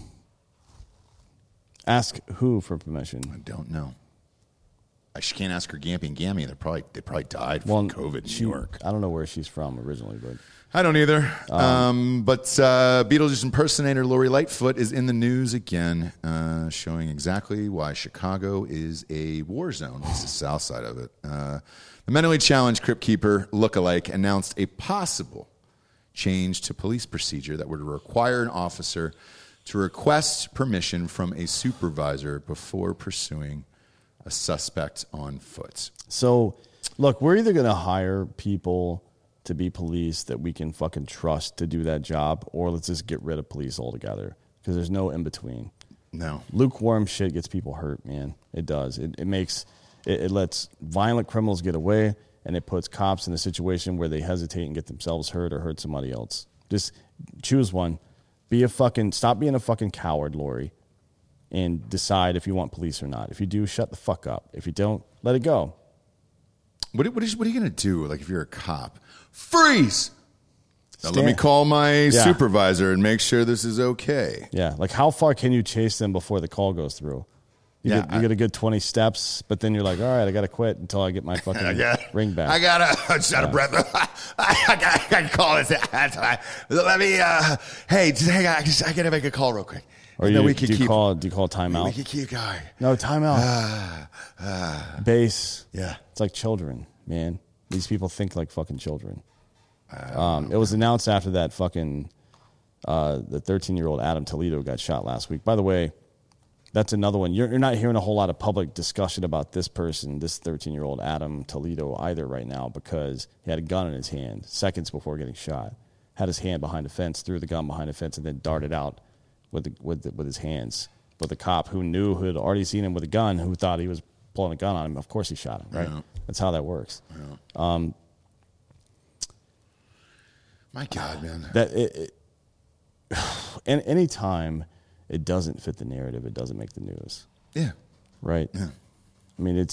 Ask who for permission? I don't know. She can't ask her Gampy and Gammy. They probably died Well, from COVID in New York. I don't know where she's from originally, but I don't either. But Beetlejuice impersonator Lori Lightfoot is in the news again, showing exactly why Chicago is a war zone. It's the south side of it. The mentally challenged Crypt Keeper lookalike announced a possible change to police procedure that would require an officer to request permission from a supervisor before pursuing a suspect on foot. so look, we're either going to hire people to be police that we can fucking trust to do that job, or let's just get rid of police altogether because there's no in between. No. Lukewarm shit gets people hurt, man. It does. It lets violent criminals get away, and it puts cops in a situation where they hesitate and get themselves hurt or hurt somebody else. Just choose one. Stop being a fucking coward, Lori, and decide if you want police or not. If you do, shut the fuck up. If you don't, let it go. What are you going to do, like, if you're a cop? Freeze! Now let me Stand- call my Yeah. supervisor and make sure this is okay. Yeah, like how far can you chase them before the call goes through? You get a good 20 steps, but then you're like, all right, I got to quit until I get my fucking ring back. I I'm just out of breath. I got to call this. Let me, hey, just hang on. I got to make a call real quick. Or And then do you call timeout? We can keep going. No, timeout. Base. Yeah. It's like children, man. These people think like fucking children. It was announced after that fucking the 13-year-old Adam Toledo got shot last week. By the way, that's another one. You're not hearing a whole lot of public discussion about this person, this 13-year-old Adam Toledo, either right now, because he had a gun in his hand seconds before getting shot. Had his hand behind a fence, threw the gun behind a fence, and then darted out with his hands. But the cop who had already seen him with a gun, who thought he was pulling a gun on him, of course he shot him, right? Yeah. That's how that works. Yeah. My God, man. And any time it doesn't fit the narrative, it doesn't make the news, Yeah. right? Yeah. I mean,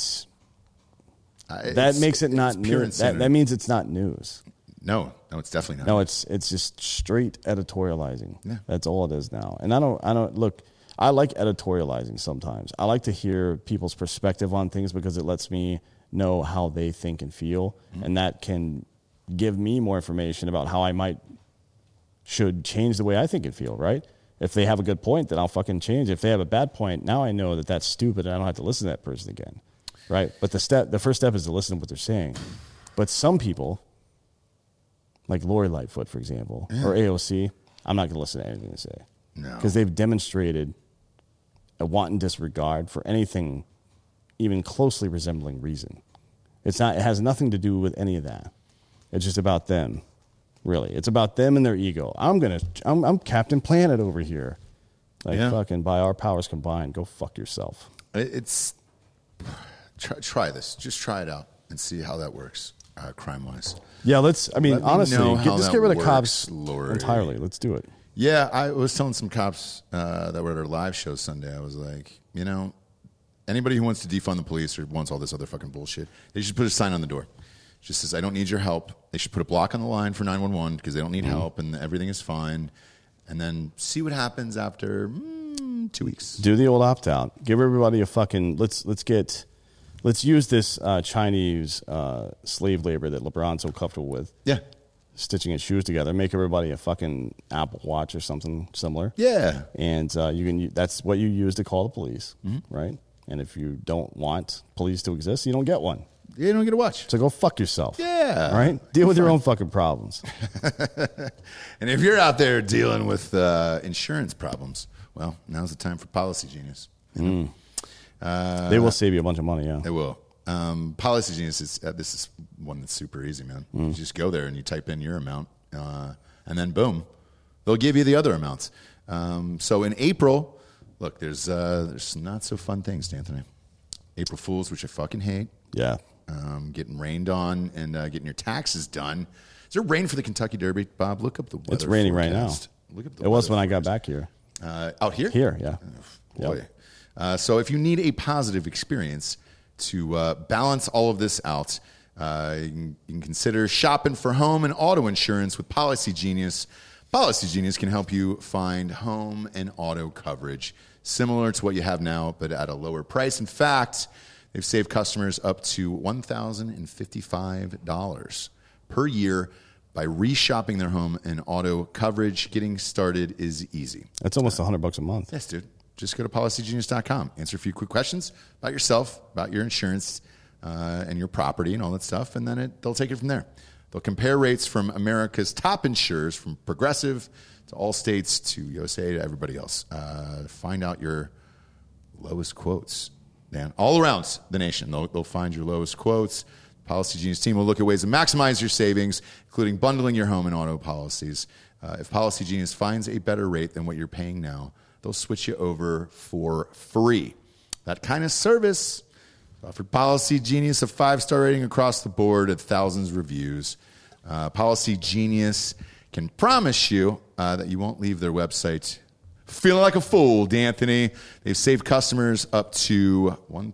That makes it not news. That means it's not news. No, it's definitely not. No, it's just straight editorializing. Yeah. That's all it is now. And I don't look. I like editorializing sometimes. I like to hear people's perspective on things because it lets me know how they think and feel, and that can give me more information about how I should change the way I think and feel. Right? If they have a good point, then I'll fucking change. If they have a bad point, now I know that that's stupid, and I don't have to listen to that person again. Right? But the first step is to listen to what they're saying. But some people, like Lori Lightfoot, for example, or AOC, I'm not going to listen to anything they say. No. Because they've demonstrated a wanton disregard for anything even closely resembling reason. It has nothing to do with any of that. It's just about them, really. It's about them and their ego. I'm Captain Planet over here. Fucking by our powers combined, go fuck yourself. It's try this. Just try it out and see how that works, crime-wise. Yeah, Let me honestly, know how just that get rid of works, cops Lori. entirely. Let's do it. Yeah, I was telling some cops that were at our live show Sunday, I was like, anybody who wants to defund the police or wants all this other fucking bullshit, they should put a sign on the door. It just says, I don't need your help. They should put a block on the line for 911 because they don't need help and everything is fine. And then see what happens after 2 weeks. Do the old opt-out. Give everybody a fucking... Let's use this Chinese slave labor that LeBron's so comfortable with. Yeah. Stitching his shoes together. Make everybody a fucking Apple Watch or something similar. Yeah. And that's what you use to call the police, right? And if you don't want police to exist, you don't get one. You don't get a watch. So go fuck yourself. Yeah. All right? Deal with your own fucking problems. And if you're out there dealing with insurance problems, well, now's the time for Policy Genius. They will save you a bunch of money, yeah. They will. Policy Genius is this is one that's super easy, man. You just go there and you type in your amount, and then boom, they'll give you the other amounts. So in April, look, there's not so fun things, Anthony. April Fools, which I fucking hate. Yeah. Getting rained on and getting your taxes done. Is there rain for the Kentucky Derby, Bob? Look up the weather. It's raining forecast. right now. Look up the It was weather when I got forecast. back here. Out here? Here, yeah. Boy. Yep. So if you need a positive experience to balance all of this out, you can consider shopping for home and auto insurance with Policy Genius. Policy Genius can help you find home and auto coverage similar to what you have now, but at a lower price. In fact, they've saved customers up to $1,055 per year by reshopping their home and auto coverage. Getting started is easy. That's almost $100 a month. Yes, dude. Just go to policygenius.com. Answer a few quick questions about yourself, about your insurance, and your property and all that stuff, and then they'll take it from there. They'll compare rates from America's top insurers, from Progressive to Allstate to USA to everybody else. Find out your lowest quotes, man. All around the nation, they'll find your lowest quotes. Policy Genius team will look at ways to maximize your savings, including bundling your home and auto policies. If Policy Genius finds a better rate than what you're paying now, they'll switch you over for free. That kind of service offered Policy Genius a 5-star rating across the board at thousands of reviews. Policy Genius can promise you that you won't leave their website feeling like a fool, D'Anthony. They've saved customers up to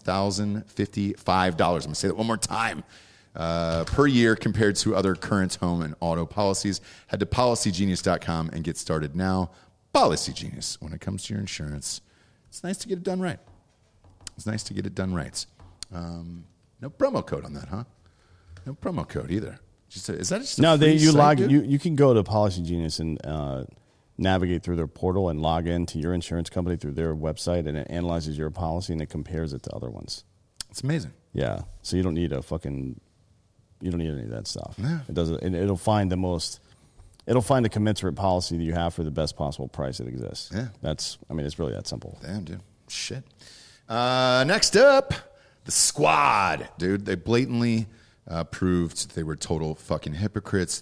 $1,055. I'm going to say that one more time. Per year compared to other current home and auto policies. Head to policygenius.com and get started now. Policy Genius. When it comes to your insurance, it's nice to get it done right. It's nice to get it done right. No promo code on that, huh? No promo code either. Is that just a No, free you site, log. dude? You can go to Policy Genius and navigate through their portal and log into your insurance company through their website, and it analyzes your policy and it compares it to other ones. It's amazing. Yeah, so you don't need you don't need any of that stuff. Yeah. It doesn't. It'll find the most. It'll find the commensurate policy that you have for the best possible price that exists. Yeah. It's really that simple. Damn, dude. Shit. Next up, the Squad, dude. They blatantly proved they were total fucking hypocrites.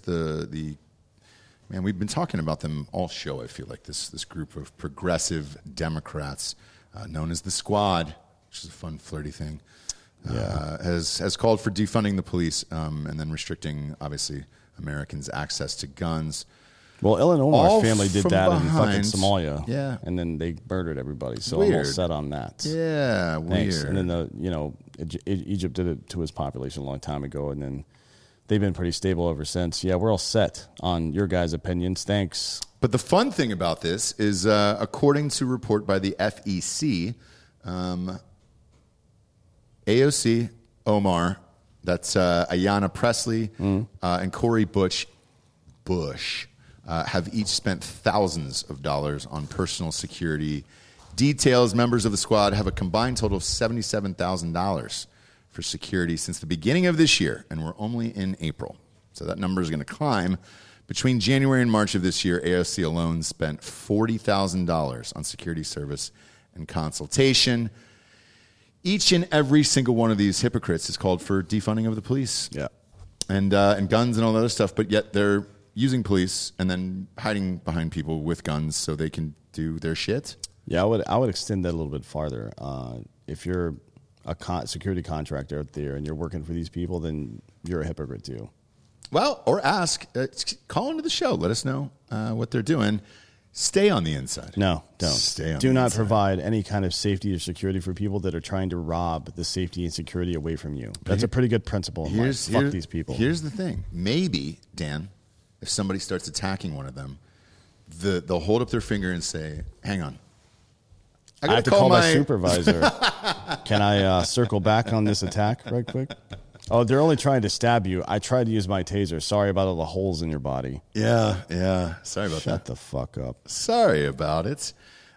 Man, we've been talking about them all show. I feel like this group of progressive Democrats, known as the Squad, which is a fun, flirty thing, has called for defunding the police and then restricting, obviously, Americans' access to guns. Well, Ellen All Omar's family did from that in fucking behind. Somalia. Yeah. And then they murdered everybody. So Weird. I'm all set on that. Yeah, Thanks. weird. And then Egypt did it to his population a long time ago, and then they've been pretty stable ever since. Yeah, we're all set on your guys' opinions. Thanks. But the fun thing about this is, according to a report by the FEC, AOC, Omar, that's Ayanna Pressley, and Cori Bush have each spent thousands of dollars on personal security details. Members of the Squad have a combined total of $77,000 for security since the beginning of this year, and we're only in April. So that number is going to climb. Between January and March of this year, AOC alone spent $40,000 on security service and consultation. Each and every single one of these hypocrites is called for defunding of the police. Yeah. And guns and all that other stuff, but yet they're using police and then hiding behind people with guns so they can do their shit. Yeah, I would extend that a little bit farther. If you're a security contractor out there and you're working for these people, then you're a hypocrite too. Well, or ask, call into the show. Let us know what they're doing. Stay on the inside. No, don't. Stay on Do the not inside. provide any kind of safety or security for people that are trying to rob the safety and security away from you. That's a pretty good principle in life. Fuck these people. Here's the thing. Maybe, Dan, if somebody starts attacking one of them, they'll hold up their finger and say, hang on. I have to call my supervisor. Can I circle back on this attack right quick? Oh, they're only trying to stab you. I tried to use my taser. Sorry about all the holes in your body. Yeah. Sorry about Shut that. the fuck up. Sorry about it.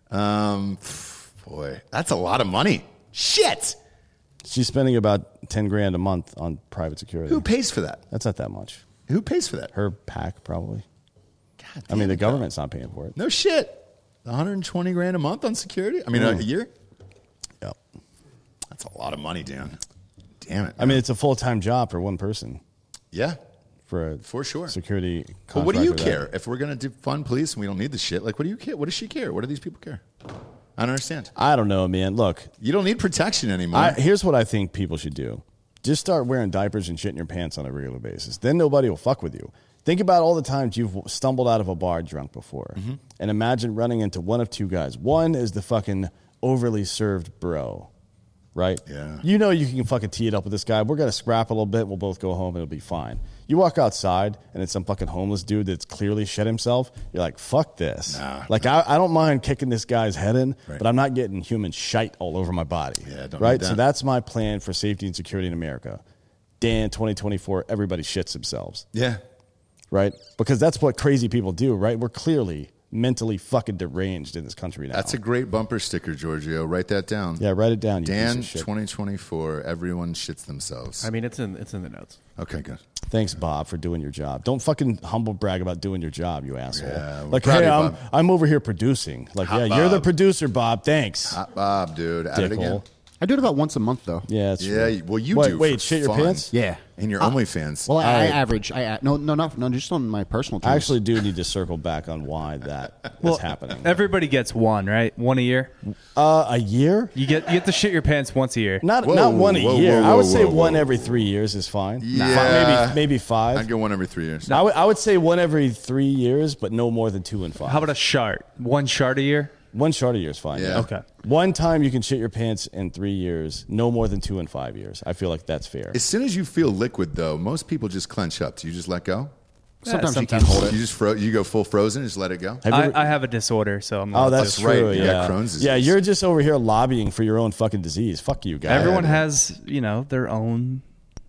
Boy, that's a lot of money. Shit. She's spending about $10,000 a month on private security. Who pays for that? That's not that much. Who pays for that? Her PAC, probably. God I mean, damn the it, government's not paying for it. No shit. $120,000 a month on security? I mean, a year? That's a lot of money, Dan. Damn it. I mean, it's a full-time job for one person. Yeah, For sure. Security. But what do you contract for care? If we're going to do fund police and we don't need the shit, like, what do you care? What does she care? What do these people care? I don't understand. I don't know, man. Look, You don't need protection anymore. here's what I think people should do. Just start wearing diapers and shitting your pants on a regular basis. Then nobody will fuck with you. Think about all the times you've stumbled out of a bar drunk before. And imagine running into one of two guys. One is the fucking overly served bro, right? Yeah. You know you can fucking tee it up with this guy. We're going to scrap a little bit. We'll both go home and it'll be fine. You walk outside and it's some fucking homeless dude that's clearly shit himself. You're like, fuck this. Nah. Like, I don't mind kicking this guy's head in, Right. but I'm not getting human shite all over my body. Yeah, don't right? need that. So that's my plan for safety and security in America. Dan, 2024, everybody shits themselves, yeah. right? Because that's what crazy people do, right? We're clearly mentally fucking deranged in this country now. That's a great bumper sticker, Giorgio. Write that down. Yeah, write it down, you Dan, piece of shit. 2024, everyone shits themselves. I mean, it's in the notes. Okay, good. Thanks, Bob, for doing your job. Don't fucking humble brag about doing your job, you asshole. Yeah, we're like, proud hey, of you, Bob. I'm over here producing. Like, Hot yeah, you're the Bob. producer, Bob. Thanks. Hot Bob, dude. At it again. Dickhole. I do it about once a month, though. Yeah, it's Yeah, true. well, you Wait, do. wait, for shit your fun. pants? Yeah. And your OnlyFans. Well, I right. average. No, just on my personal terms. I actually do need to circle back on why that is happening. Everybody gets one, right? One a year. A year? You get to shit your pants once a year. Not Whoa, one a whoa, year. whoa, I would whoa, say whoa, one whoa. every 3 years is fine. Yeah. Maybe five. I'd go one every 3 years. I would say one every 3 years, but no more than 2 and 5. How about a shart? One shart a year? one shard a year is fine? Yeah. Okay. One time you can shit your pants in 3 years, no more than 2 and 5 years. I feel like that's fair. As soon as you feel liquid, though, most people just clench up. Do you just let go? Sometimes you sometimes. can't hold it. You just you go full frozen and just let it go? Have you ever- I have a disorder, so I'm Oh, not that's That's right. true. You Yeah, got Crohn's disease. Yeah, you're just over here lobbying for your own fucking disease. Fuck you, guys. Everyone Yeah, has, their own,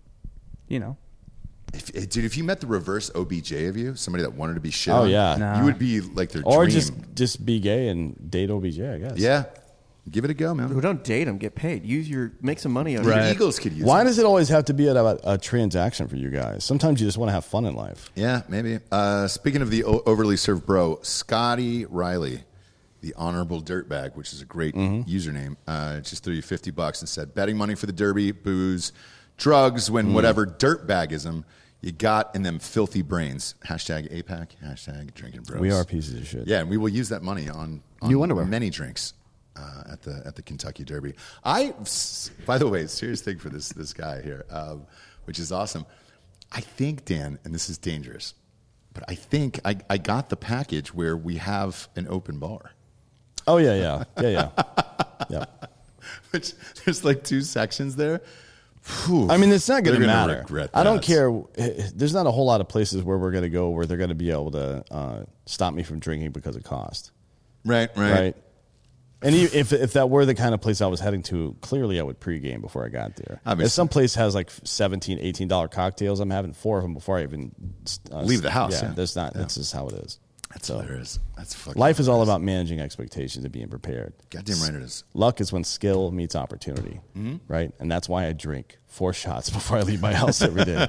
Dude, if you met the reverse OBJ of you, somebody that wanted to be shit Oh, on, yeah. Nah. you would be like their Or dream. just be gay and date OBJ, I guess. Yeah. Give it a go, man. Who don't date them, get paid. Make some money on Your it. Eagles could use Why it. does it always have to be about a transaction for you guys? Sometimes you just want to have fun in life. Yeah, maybe. Speaking of the overly served bro, Scotty Riley, the honorable dirtbag, which is a great username, just threw you $50 and said, betting money for the Derby, booze, drugs, when whatever dirtbagism you got in them filthy brains. Hashtag APAC, hashtag drinking bros. We are pieces of shit. Yeah, and we will use that money on New underwear. many drinks at the Kentucky Derby. By the way, serious thing for this guy here, which is awesome. I think, Dan, and this is dangerous, but I think I got the package where we have an open bar. Oh, yeah. Yeah. Which there's like 2 sections there. Whew. I mean, it's not going They're to gonna matter. regret I don't that. care. There's not a whole lot of places where we're going to go where they're going to be able to stop me from drinking because of cost. Right. Right. And if that were the kind of place I was heading to, clearly I would pregame before I got there. Obviously. If some place has like $17, $18 cocktails, I'm having 4 of them before I even Leave the house, yeah. There's not. That's just how it is. That's hilarious. That's fucking Life is all hilarious. about managing expectations and being prepared. Goddamn right it is. Luck is when skill meets opportunity, right? And that's why I drink 4 shots before I leave my house every day.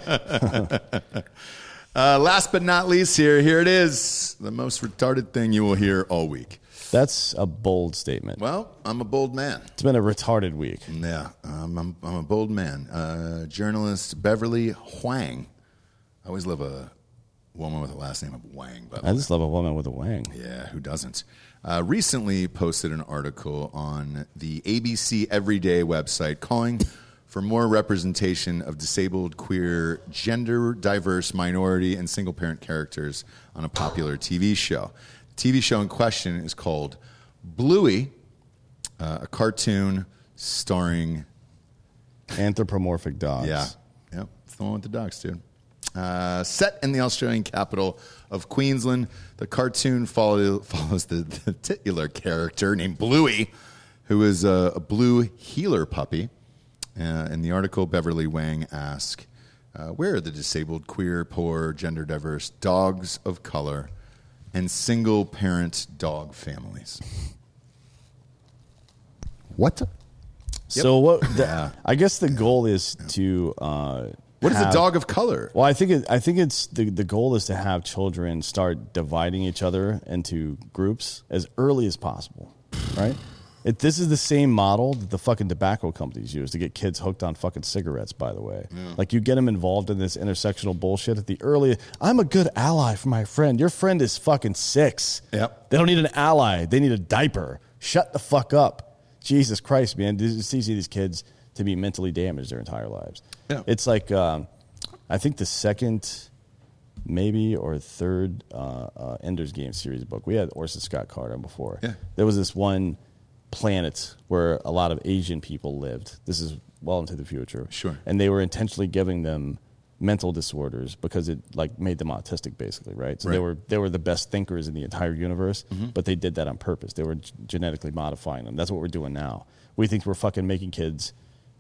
Last but not least, here it is. The most retarded thing you will hear all week. That's a bold statement. Well, I'm a bold man. It's been a retarded week. Yeah, I'm a bold man. Journalist Beverly Huang. I always love a woman with a last name of Wang. By the I way. just love a woman with a wang. Yeah, who doesn't? Recently posted an article on the ABC Everyday website calling for more representation of disabled, queer, gender diverse, minority, and single parent characters on a popular TV show. The TV show in question is called Bluey, a cartoon starring. Anthropomorphic dogs. Yeah, it's the one with the dogs, dude. Set in the Australian capital of Queensland, the cartoon follows the titular character named Bluey, who is a blue heeler puppy. In the article, Beverly Wang asks, where are the disabled, queer, poor, gender diverse, dogs of color, and single-parent dog families? What? So what? Yeah. I guess the goal is to. What is a have- dog of color? Well, I think it's the goal is to have children start dividing each other into groups as early as possible, right? This is the same model that the fucking tobacco companies use to get kids hooked on fucking cigarettes, by the way. Yeah. Like, you get them involved in this intersectional bullshit at the early, I'm a good ally for my friend. Your friend is fucking 6. Yep. They don't need an ally. They need a diaper. Shut the fuck up. Jesus Christ, man. It's easy these kids to be mentally damaged their entire lives. Yeah. It's like, I think the second, maybe, or third Ender's Game series book. We had Orson Scott Card on before. Yeah. There was this one planet where a lot of Asian people lived. This is well into the future. Sure. And they were intentionally giving them mental disorders because it like made them autistic, basically, right? So they were the best thinkers in the entire universe, but they did that on purpose. They were genetically modifying them. That's what we're doing now. We think we're fucking making kids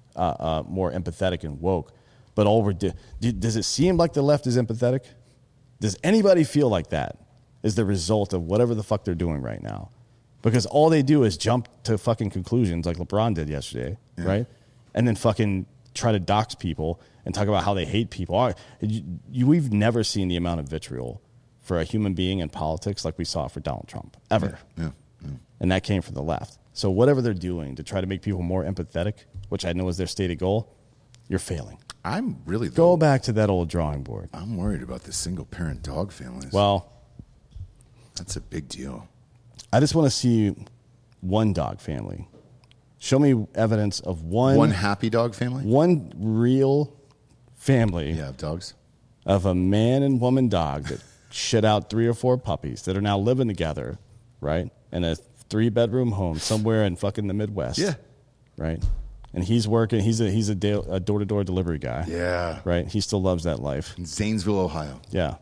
more empathetic and woke, but all we're does it seem like the left is empathetic? Does anybody feel like that is the result of whatever the fuck they're doing right now? Because all they do is jump to fucking conclusions like LeBron did yesterday, right? And then fucking try to dox people and talk about how they hate people. We've never seen the amount of vitriol for a human being in politics like we saw for Donald Trump, ever. Yeah. And that came from the left. So whatever they're doing to try to make people more empathetic, which I know is their stated goal, you're failing. I'm really... Go back to that old drawing board. I'm worried about the single-parent dog families. Well... That's a big deal. I just want to see one dog family. Show me evidence of one happy dog family? One real family. Yeah, of dogs. Of a man and woman dog that shit out 3 or 4 puppies that are now living together, right? In a 3-bedroom home somewhere in fucking the Midwest. Yeah. Right? And he's working. He's a door-to-door delivery guy. Yeah. Right? He still loves that life. In Zanesville, Ohio. Yeah.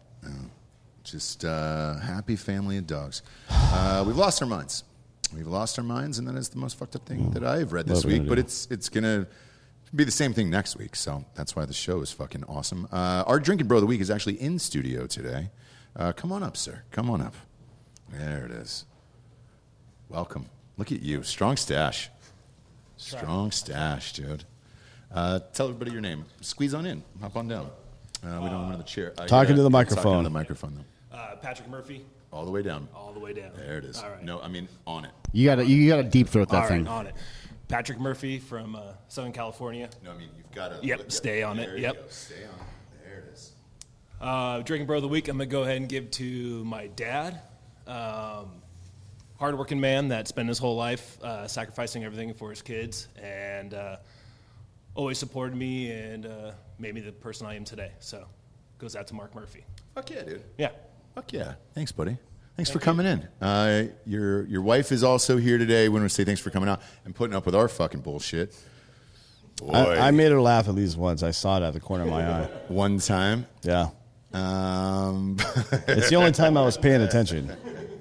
Just happy family of dogs. We've lost our minds. We've lost our minds, and that is the most fucked up thing that I've read this week. But it's going to be the same thing next week, so that's why the show is fucking awesome. Our Drinking Bro of the Week is actually in studio today. Come on up, sir. Come on up. There it is. Welcome. Look at you. Strong stash. Strong stash, dude. Tell everybody your name. Squeeze on in. Hop on down. We don't want another chair. Talking to the microphone. Talking to the microphone, though. Patrick Murphy. All the way down. All the way down. There it is. All right. No, I mean on it. You gotta deep throat that thing. On it. Patrick Murphy from Southern California. No, I mean you've got to. Yep. Stay on it. Yep. Stay on it. There it is. Drinking Bro of the Week. I'm gonna go ahead and give to my dad. Hardworking man that spent his whole life sacrificing everything for his kids and always supported me and made me the person I am today. So goes out to Mark Murphy. Fuck yeah, dude. Yeah. Fuck yeah. Thanks, buddy. Thanks for coming in. Your wife is also here today. We want to say thanks for coming out and putting up with our fucking bullshit. Boy. I made her laugh at least once. I saw it out of the corner of my eye. One time? Yeah. It's the only time I was paying attention.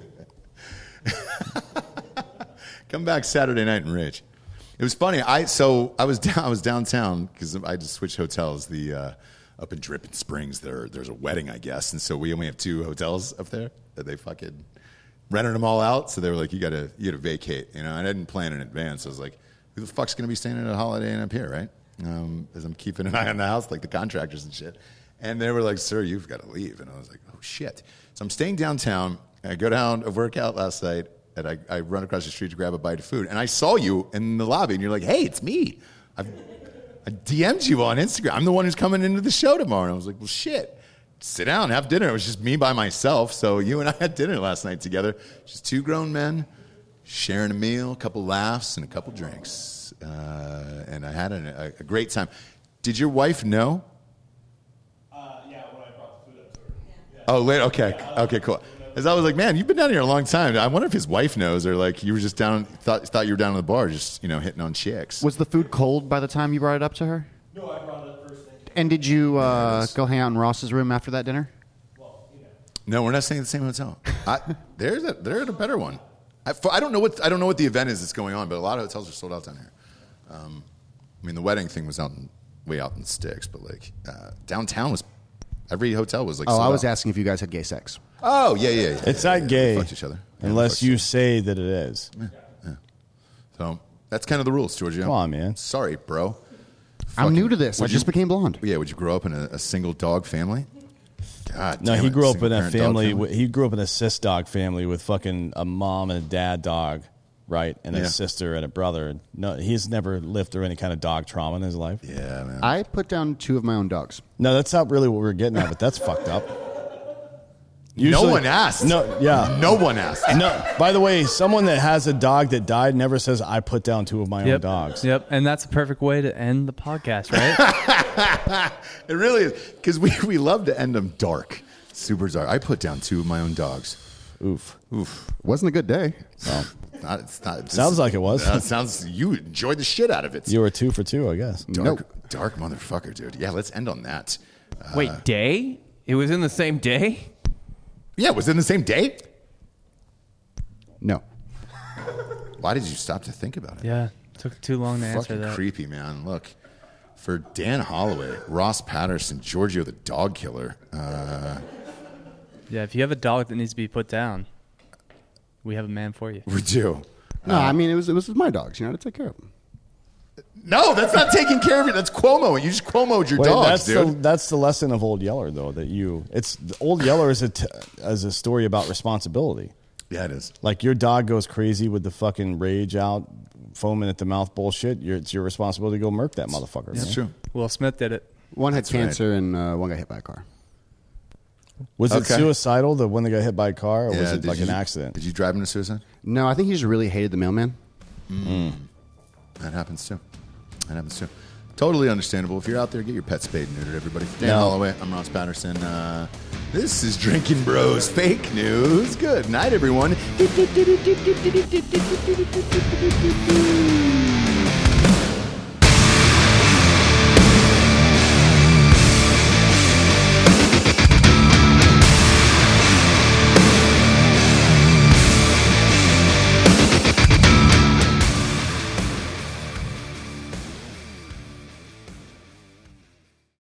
Come back Saturday night and rage. It was funny. I was downtown because I just switched hotels. Up in Dripping Springs, there's a wedding, I guess, and so we only have 2 hotels up there. That they fucking rented them all out. So they were like, you gotta vacate, And I didn't plan in advance. I was like, who the fuck's gonna be staying at a Holiday Inn up here, right? As I'm keeping an eye on the house, like the contractors and shit. And they were like, sir, you've got to leave. And I was like, oh shit. So I'm staying downtown. And I go down to work out last night, and I run across the street to grab a bite of food. And I saw you in the lobby, and you're like, hey, it's me. I DM'd you on Instagram. I'm the one who's coming into the show tomorrow. And I was like, well, shit. Sit down, have dinner. It was just me by myself. So you and I had dinner last night together. Just 2 grown men sharing a meal, a couple laughs, and a couple drinks. And I had a great time. Did your wife know? Yeah, when I brought the food up to her. Yeah. Oh, later. Okay. Okay, cool. Because I was like, man, you've been down here a long time. I wonder if his wife knows, or like you were just down, thought you were down at the bar, just hitting on chicks. Was the food cold by the time you brought it up to her? No, I brought it up first thing. And did you go hang out in Ross's room after that dinner? Well, No, we're not staying at the same hotel. They're at a better one. I don't know what the event is that's going on, but a lot of hotels are sold out down here. I mean, the wedding thing was way out in the sticks, but like downtown was. Every hotel was like. Oh, sold I was out. asking if you guys had gay sex. Oh yeah. It's not gay. Fucked each other. Unless you say that it is. Yeah. So that's kind of the rules, Giorgio. Come on, man. Sorry, bro. I'm new to this. I just became blonde. Yeah, would you grow up in a single dog family? God, No, damn he it, grew up in a single-parent dog family. He grew up in a cis dog family with fucking a mom and a dad dog right? And a sister and a brother. No, he's never lived through any kind of dog trauma in his life. Yeah, man. I put down 2 of my own dogs. No, that's not really what we're getting at, but that's fucked up. No one asked. No, yeah. No one asked. No. By the way, someone that has a dog that died never says, I put down 2 of my own dogs. Yep, and that's a perfect way to end the podcast, right? It really is. Because we love to end them dark. Super dark. I put down 2 of my own dogs. Oof. Wasn't a good day. Well, it's not. Sounds like it was. Sounds you enjoyed the shit out of it. You were 2 for 2, I guess. Dark motherfucker, dude. Yeah, let's end on that. Wait, day? It was in the same day? Yeah, was it in the same day? No. Why did you stop to think about it? Yeah, took too long to answer Fucking that. creepy, man. Look, for Dan Holloway, Ross Patterson, Giorgio the dog killer. Yeah, if you have a dog that needs to be put down, we have a man for you. We do. No, I mean, it was my dogs. You know, to take care of them. No, that's not taking care of you. That's Cuomo. You just Cuomo'd your dogs, dude. That's the lesson of Old Yeller, though. Old Yeller is a story about responsibility. Yeah, it is. Like your dog goes crazy with the fucking rage out, foaming at the mouth bullshit. It's your responsibility to go murk that motherfucker. That's true. Will Smith did it. One had That's right. cancer and one got hit by a car. Was it Okay. suicidal, the one that got hit by a car, or was Yeah, it like an accident? Did you drive him to suicide? No, I think he just really hated the mailman. That happens too. Totally understandable. If you're out there, get your pet spayed and neutered, everybody. Dan Holloway, I'm Ross Patterson. This is Drinking Bros Fake News. Good night, everyone.